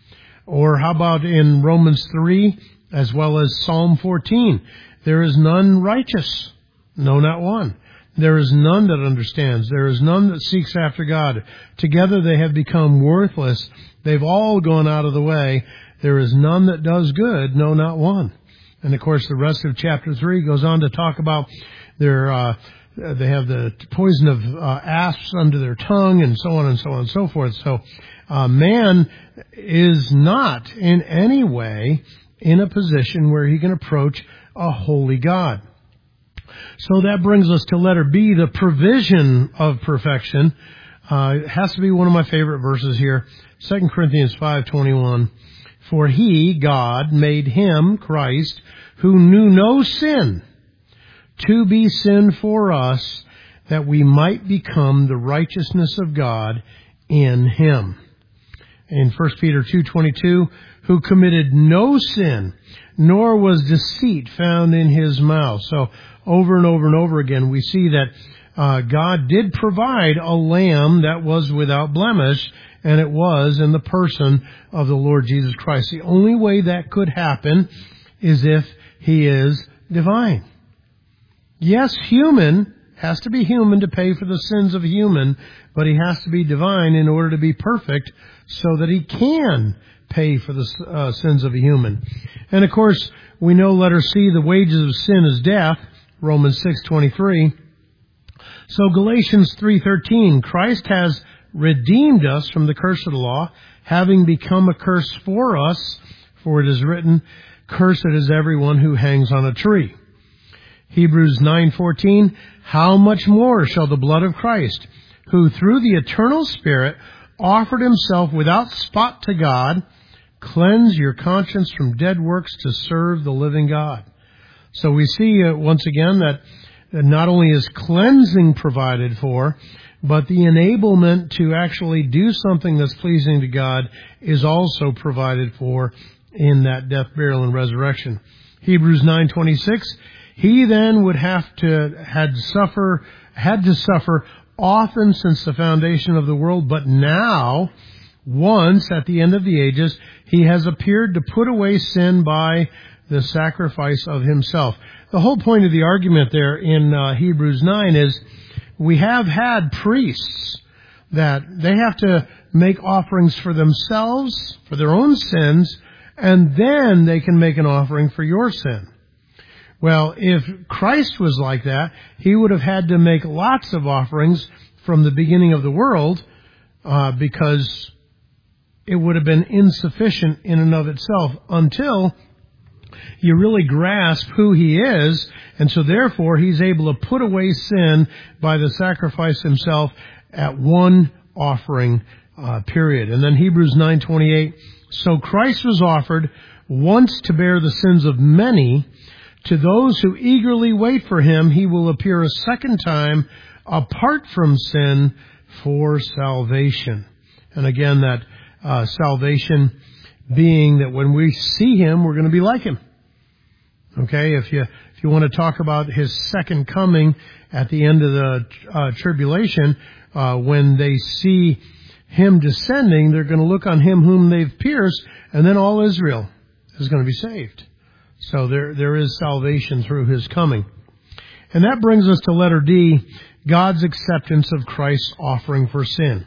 Or how about in Romans three, as well as Psalm fourteen, "There is none righteous, no, not one. There is none that understands. There is none that seeks after God. Together they have become worthless. They've all gone out of the way. There is none that does good, no, not one." And of course, the rest of chapter three goes on to talk about their, uh, they have the poison of uh, asps under their tongue, and so on and so on and so forth. So, uh, man is not in any way in a position where he can approach a holy God. So that brings us to letter B, the provision of perfection. Uh, it has to be one of my favorite verses here. Second Corinthians five twenty-one. "For he, God, made him, Christ, who knew no sin, to be sin for us, that we might become the righteousness of God in him." In First Peter two twenty-two, "Who committed no sin, nor was deceit found in his mouth." So over and over and over again, we see that uh, God did provide a lamb that was without blemish, and it was in the person of the Lord Jesus Christ. The only way that could happen is if he is divine. Yes, human, has to be human to pay for the sins of human, but he has to be divine in order to be perfect so that he can pay for the uh, sins of a human. And of course, we know letter C, the wages of sin is death, Romans six twenty-three. So Galatians three thirteen, "Christ has redeemed us from the curse of the law, having become a curse for us, for it is written, cursed is everyone who hangs on a tree." Hebrews nine fourteen, "How much more shall the blood of Christ, who through the eternal Spirit offered himself without spot to God, cleanse your conscience from dead works to serve the living God?" So we see uh, once again that, that not only is cleansing provided for, but the enablement to actually do something that's pleasing to God is also provided for in that death, burial, and resurrection. Hebrews nine twenty-six, "He then would have to had suffer had to suffer often since the foundation of the world, but now, once at the end of the ages, he has appeared to put away sin by the sacrifice of himself." The whole point of the argument there in uh, Hebrews nine is we have had priests that they have to make offerings for themselves, for their own sins, and then they can make an offering for your sin. Well, if Christ was like that, he would have had to make lots of offerings from the beginning of the world uh, because it would have been insufficient in and of itself until you really grasp who he is, and so therefore he's able to put away sin by the sacrifice himself at one offering uh, period. And then Hebrews nine twenty-eight, so Christ was offered once to bear the sins of many. To those who eagerly wait for him, he will appear a second time apart from sin for salvation. And again, that uh, salvation being that when we see him, we're going to be like him. Okay, if you if you want to talk about his second coming at the end of the uh, tribulation, uh, when they see him descending, they're going to look on him whom they've pierced, and then all Israel is going to be saved. So there there is salvation through his coming. And that brings us to letter D, God's acceptance of Christ's offering for sin.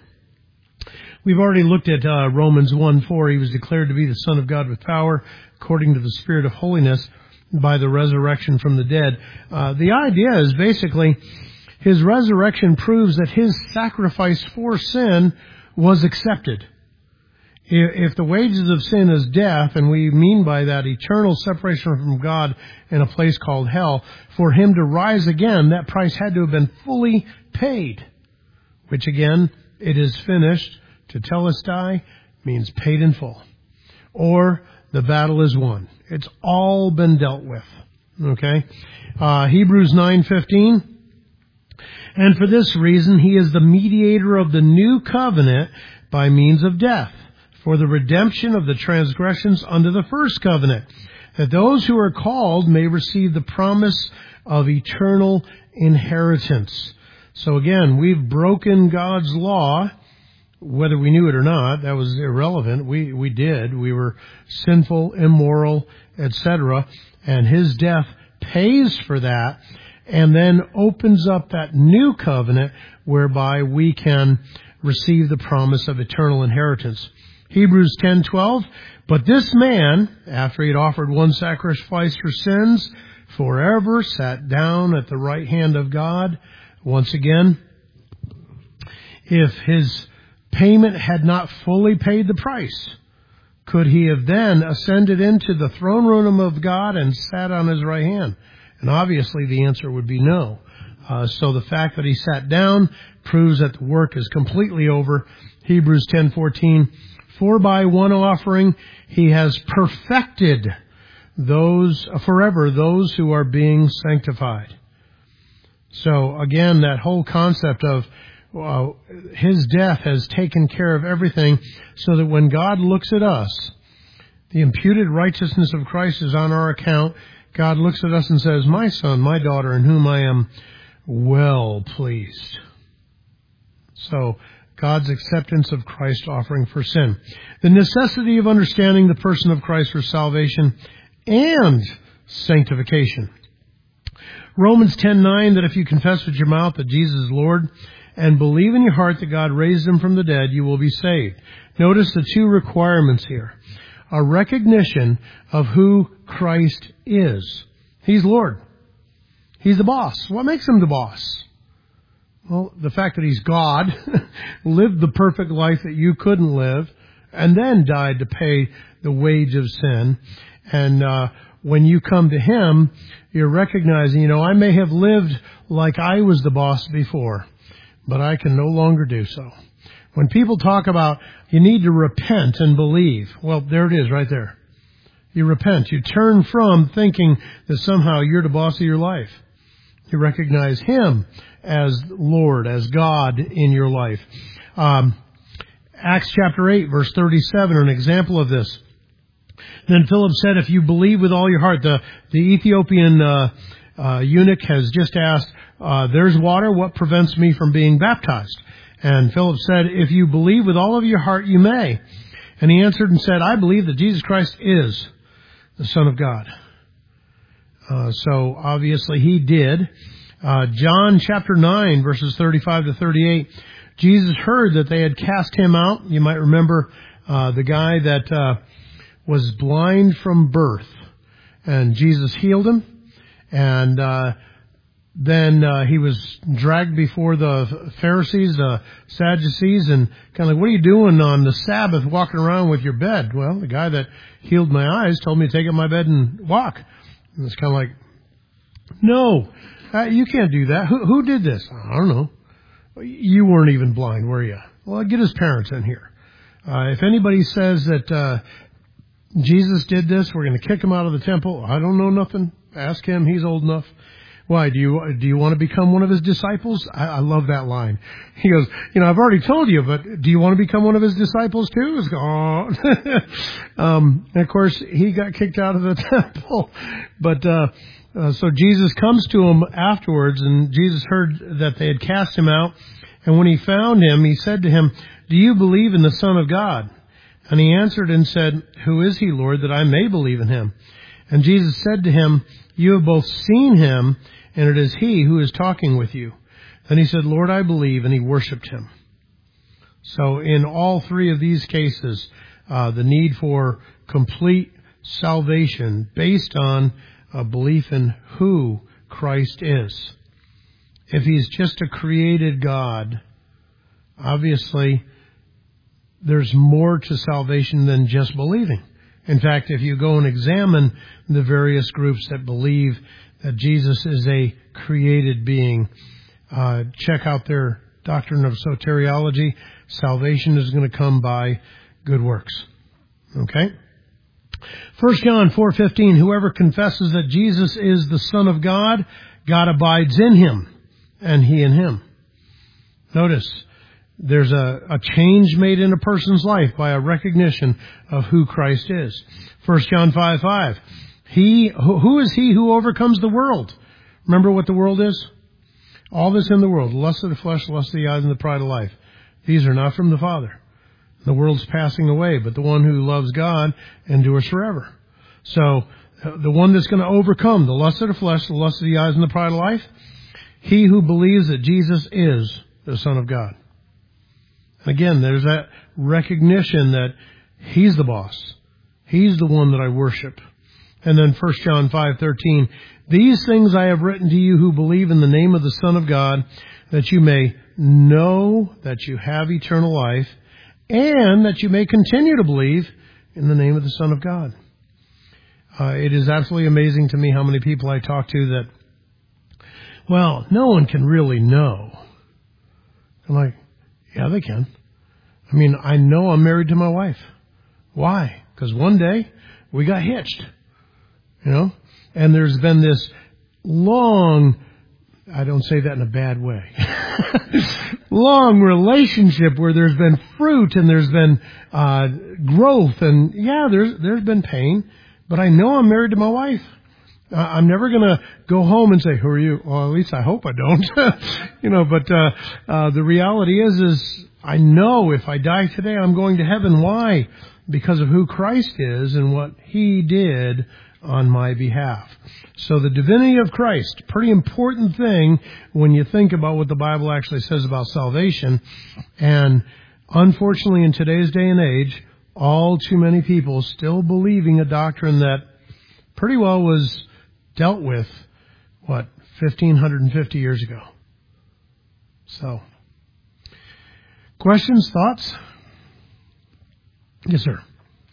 We've already looked at uh, Romans one four. He was declared to be the Son of God with power, according to the Spirit of holiness, by the resurrection from the dead. Uh, the idea is basically his resurrection proves that his sacrifice for sin was accepted. If the wages of sin is death, and we mean by that eternal separation from God in a place called hell, for him to rise again, that price had to have been fully paid. Which again, it is finished. Tetelestai means paid in full. Or the battle is won. It's all been dealt with. Okay? Uh, Hebrews nine fifteen. And for this reason, he is the mediator of the new covenant by means of death, for the redemption of the transgressions under the first covenant, that those who are called may receive the promise of eternal inheritance. So again, we've broken God's law, whether we knew it or not. That was irrelevant. We we did. We were sinful, immoral, et cetera. And his death pays for that, and then opens up that new covenant whereby we can receive the promise of eternal inheritance. Hebrews ten twelve. But this man, after he had offered one sacrifice for sins, forever sat down at the right hand of God. Once again, if his payment had not fully paid the price, could he have then ascended into the throne room of God and sat on his right hand? And obviously the answer would be no. Uh, so the fact that he sat down proves that the work is completely over. Hebrews ten fourteen. For by one offering he has perfected those forever those who are being sanctified. So again, that whole concept of uh, his death has taken care of everything, so that when God looks at us, the imputed righteousness of Christ is on our account. God looks at us and says, my son, my daughter, in whom I am well pleased. So God's acceptance of Christ's offering for sin. The necessity of understanding the person of Christ for salvation and sanctification. Romans ten nine, that if you confess with your mouth that Jesus is Lord and believe in your heart that God raised him from the dead, you will be saved. Notice the two requirements here. A recognition of who Christ is. He's Lord. He's the boss. What makes him the boss? Well, the fact that he's God, lived the perfect life that you couldn't live, and then died to pay the wage of sin. And uh when you come to him, you're recognizing, you know, I may have lived like I was the boss before, but I can no longer do so. When people talk about you need to repent and believe, well, there it is right there. You repent. You turn from thinking that somehow you're the boss of your life. You recognize him as Lord, as God in your life. Um, Acts chapter eight, verse thirty-seven, an example of this. Then Philip said, if you believe with all your heart, the, the Ethiopian uh, uh, eunuch has just asked, uh, there's water, what prevents me from being baptized? And Philip said, if you believe with all of your heart, you may. And he answered and said, I believe that Jesus Christ is the Son of God. Uh, so obviously he did. Uh, John chapter nine, verses thirty-five to thirty-eight, Jesus heard that they had cast him out. You might remember uh, the guy that uh, was blind from birth, and Jesus healed him, and uh, then uh, he was dragged before the Pharisees, the Sadducees, and kind of like, what are you doing on the Sabbath walking around with your bed? Well, the guy that healed my eyes told me to take up my bed and walk. And it's kind of like, no, uh, you can't do that. Who, who did this? I don't know. You weren't even blind, were you? Well, get his parents in here. Uh, if anybody says that uh, Jesus did this, we're going to kick him out of the temple. I don't know nothing. Ask him. He's old enough. Why, do you do you want to become one of his disciples? I, I love that line. He goes, you know, I've already told you, but do you want to become one of his disciples too? It's, oh. um, and of course, he got kicked out of the temple. But uh, uh, so Jesus comes to him afterwards, and Jesus heard that they had cast him out. And when he found him, he said to him, do you believe in the Son of God? And he answered and said, who is he, Lord, that I may believe in him? And Jesus said to him, you have both seen him, and it is he who is talking with you. Then he said, Lord, I believe, and he worshipped him. So in all three of these cases, uh, the need for complete salvation based on a belief in who Christ is. If he's just a created God, obviously there's more to salvation than just believing. In fact, if you go and examine the various groups that believe that Jesus is a created being, uh, check out their doctrine of soteriology. Salvation is going to come by good works. Okay? First John four fifteen, whoever confesses that Jesus is the Son of God, God abides in him, and he in him. Notice, there's a, a change made in a person's life by a recognition of who Christ is. First John five five. He, who is he who overcomes the world? Remember what the world is? All that's in the world, the lust of the flesh, the lust of the eyes, and the pride of life. These are not from the Father. The world's passing away, but the one who loves God endures forever. So, the one that's going to overcome the lust of the flesh, the lust of the eyes, and the pride of life, he who believes that Jesus is the Son of God. Again, there's that recognition that he's the boss. He's the one that I worship. And then First John five thirteen, these things I have written to you who believe in the name of the Son of God, that you may know that you have eternal life, and that you may continue to believe in the name of the Son of God. Uh, it is absolutely amazing to me how many people I talk to that, well, no one can really know. I'm like, yeah, they can. I mean, I know I'm married to my wife. Why? Because one day we got hitched, you know, and there's been this long, I don't say that in a bad way, long relationship where there's been fruit and there's been uh, growth, and yeah, there's there's been pain, but I know I'm married to my wife. Uh, I'm never going to go home and say, who are you? Well, at least I hope I don't. you know, but uh, uh, the reality is, is I know if I die today, I'm going to heaven. Why? Because of who Christ is and what he did on my behalf. So the divinity of Christ, pretty important thing when you think about what the Bible actually says about salvation. And unfortunately, in today's day and age, all too many people still believing a doctrine that pretty well was dealt with, what, fifteen fifty years ago. So, questions, thoughts? Yes, sir.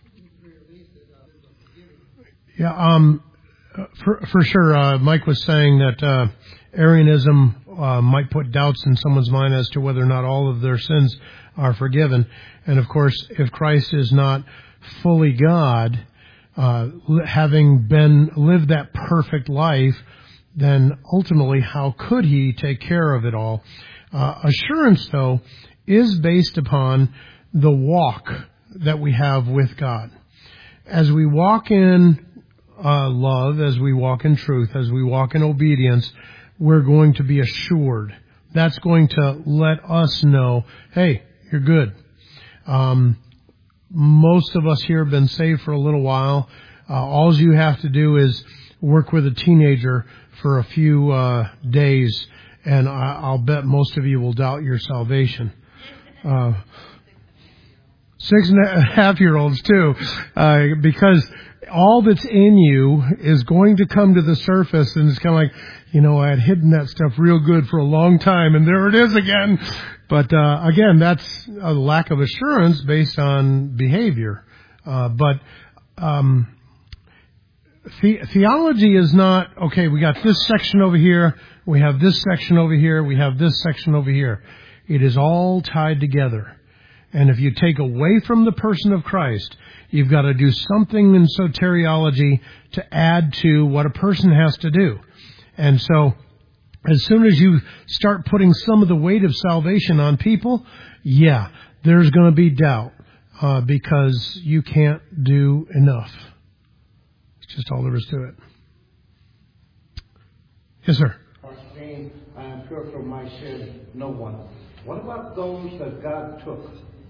Yeah, um, for, for sure. Uh, Mike was saying that uh, Arianism uh, might put doubts in someone's mind as to whether or not all of their sins are forgiven. And of course, if Christ is not fully God, Uh, having been lived that perfect life, then ultimately how could he take care of it all? Uh, assurance, though, is based upon the walk that we have with God. As we walk in uh, love, as we walk in truth, as we walk in obedience, we're going to be assured. That's going to let us know, hey, you're good. Um, Most of us here have been saved for a little while. Uh, all you have to do is work with a teenager for a few uh, days, and I, I'll bet most of you will doubt your salvation. Uh, six and a half year olds too, uh, because all that's in you is going to come to the surface, and it's kind of like, you know, I had hidden that stuff real good for a long time, and there it is again. But uh, again, that's a lack of assurance based on behavior. Uh, but um, the- theology is not, okay, we got this section over here, we have this section over here, we have this section over here. It is all tied together. And if you take away from the person of Christ, you've got to do something in soteriology to add to what a person has to do. And so, as soon as you start putting some of the weight of salvation on people, yeah, there's going to be doubt uh, because you can't do enough. It's just all there is to it. Yes, sir. I am pure from my sin, no one. What about those that God took?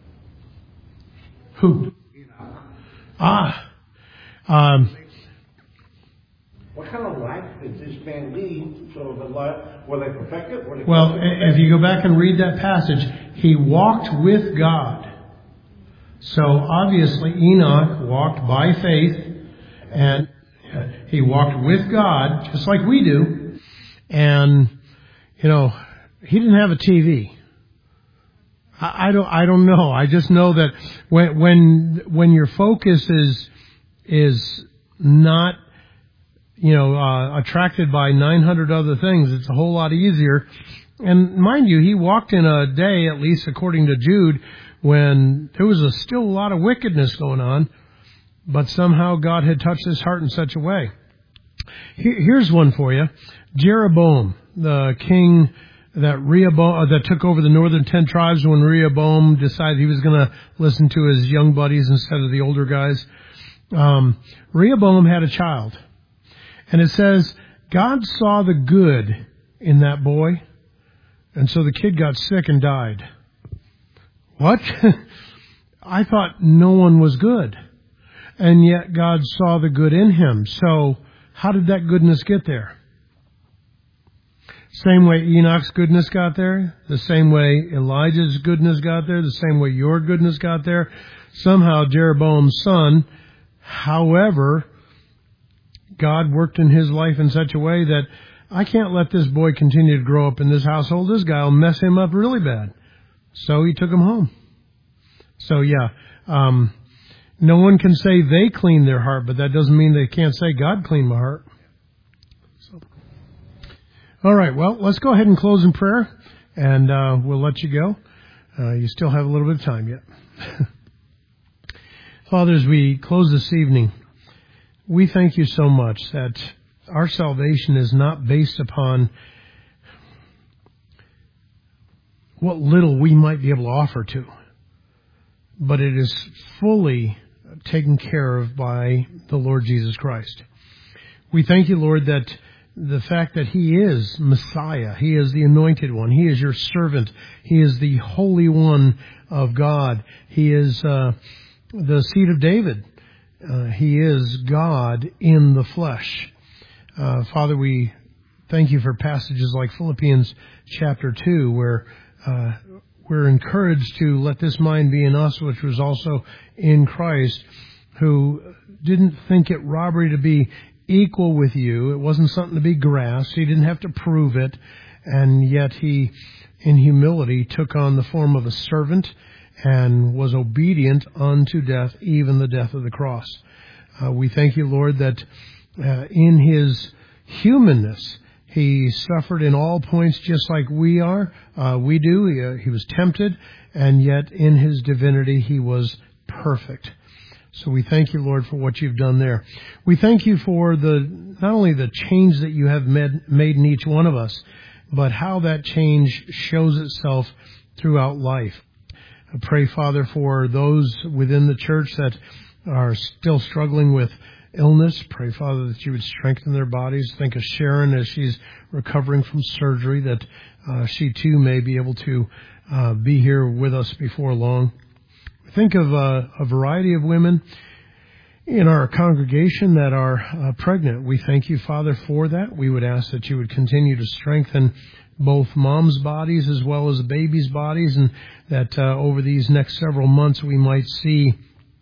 Who? Enoch. Ah. Um, what kind of life did this man lead? So the life, were they perfected? Were they well, perfected? if you go back and read that passage, he walked with God. So obviously Enoch walked by faith, and he walked with God, just like we do. And, you know, he didn't have a T V. I, I don't, I don't know. I just know that when, when, when your focus is, is not, you know, uh, attracted by nine hundred other things, it's a whole lot easier. And mind you, he walked in a day, at least according to Jude, when there was a, still a lot of wickedness going on, but somehow God had touched his heart in such a way. Here, here's one for you. Jeroboam, the king that Rehoboam, uh, that took over the northern ten tribes when Rehoboam decided he was going to listen to his young buddies instead of the older guys. Um, Rehoboam had a child. And it says, God saw the good in that boy, and so the kid got sick and died. What? I thought no one was good. And yet God saw the good in him. So how did that goodness get there? Same way Enoch's goodness got there, the same way Elijah's goodness got there, the same way your goodness got there. Somehow Jeroboam's son, however, God worked in his life in such a way that I can't let this boy continue to grow up in this household. This guy will mess him up really bad. So he took him home. So yeah, um, no one can say they cleaned their heart, but that doesn't mean they can't say God cleaned my heart. So, all right, well, let's go ahead and close in prayer, and uh, we'll let you go. Uh, you still have a little bit of time yet. Father, as we close this evening, we thank you so much that our salvation is not based upon what little we might be able to offer to, but it is fully taken care of by the Lord Jesus Christ. We thank you, Lord, that the fact that he is Messiah, he is the anointed one, he is your servant, he is the Holy One of God, he is uh, the seed of David. Uh, he is God in the flesh. Uh, Father, we thank you for passages like Philippians chapter two, where uh, we're encouraged to let this mind be in us, which was also in Christ, who didn't think it robbery to be equal with you. It wasn't something to be grasped. He didn't have to prove it. And yet he, in humility, took on the form of a servant and was obedient unto death, even the death of the cross. Uh, we thank you, Lord, that uh, in his humanness, he suffered in all points just like we are. Uh, we do. He, uh, he was tempted, and yet in his divinity, he was perfect. So we thank you, Lord, for what you've done there. We thank you for the not only the change that you have made, made in each one of us, but how that change shows itself throughout life. I pray, Father, for those within the church that are still struggling with illness. Pray, Father, that you would strengthen their bodies. Think of Sharon as she's recovering from surgery, that uh, she too may be able to uh, be here with us before long. Think of uh, a variety of women in our congregation that are uh, pregnant. We thank you, Father, for that. We would ask that you would continue to strengthen both moms' bodies as well as babies' bodies, and that uh, over these next several months we might see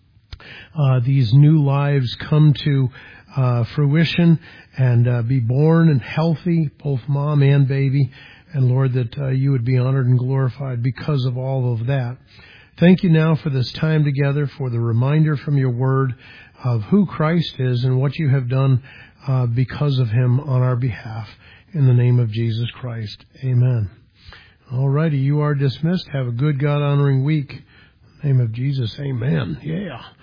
uh, these new lives come to uh, fruition and uh, be born and healthy, both mom and baby. And Lord, that uh, you would be honored and glorified because of all of that. Thank you now for this time together, for the reminder from your word of who Christ is and what you have done uh, because of him on our behalf. In the name of Jesus Christ. Amen. All righty, you are dismissed. Have a good God-honoring week. name of Jesus, amen. Yeah.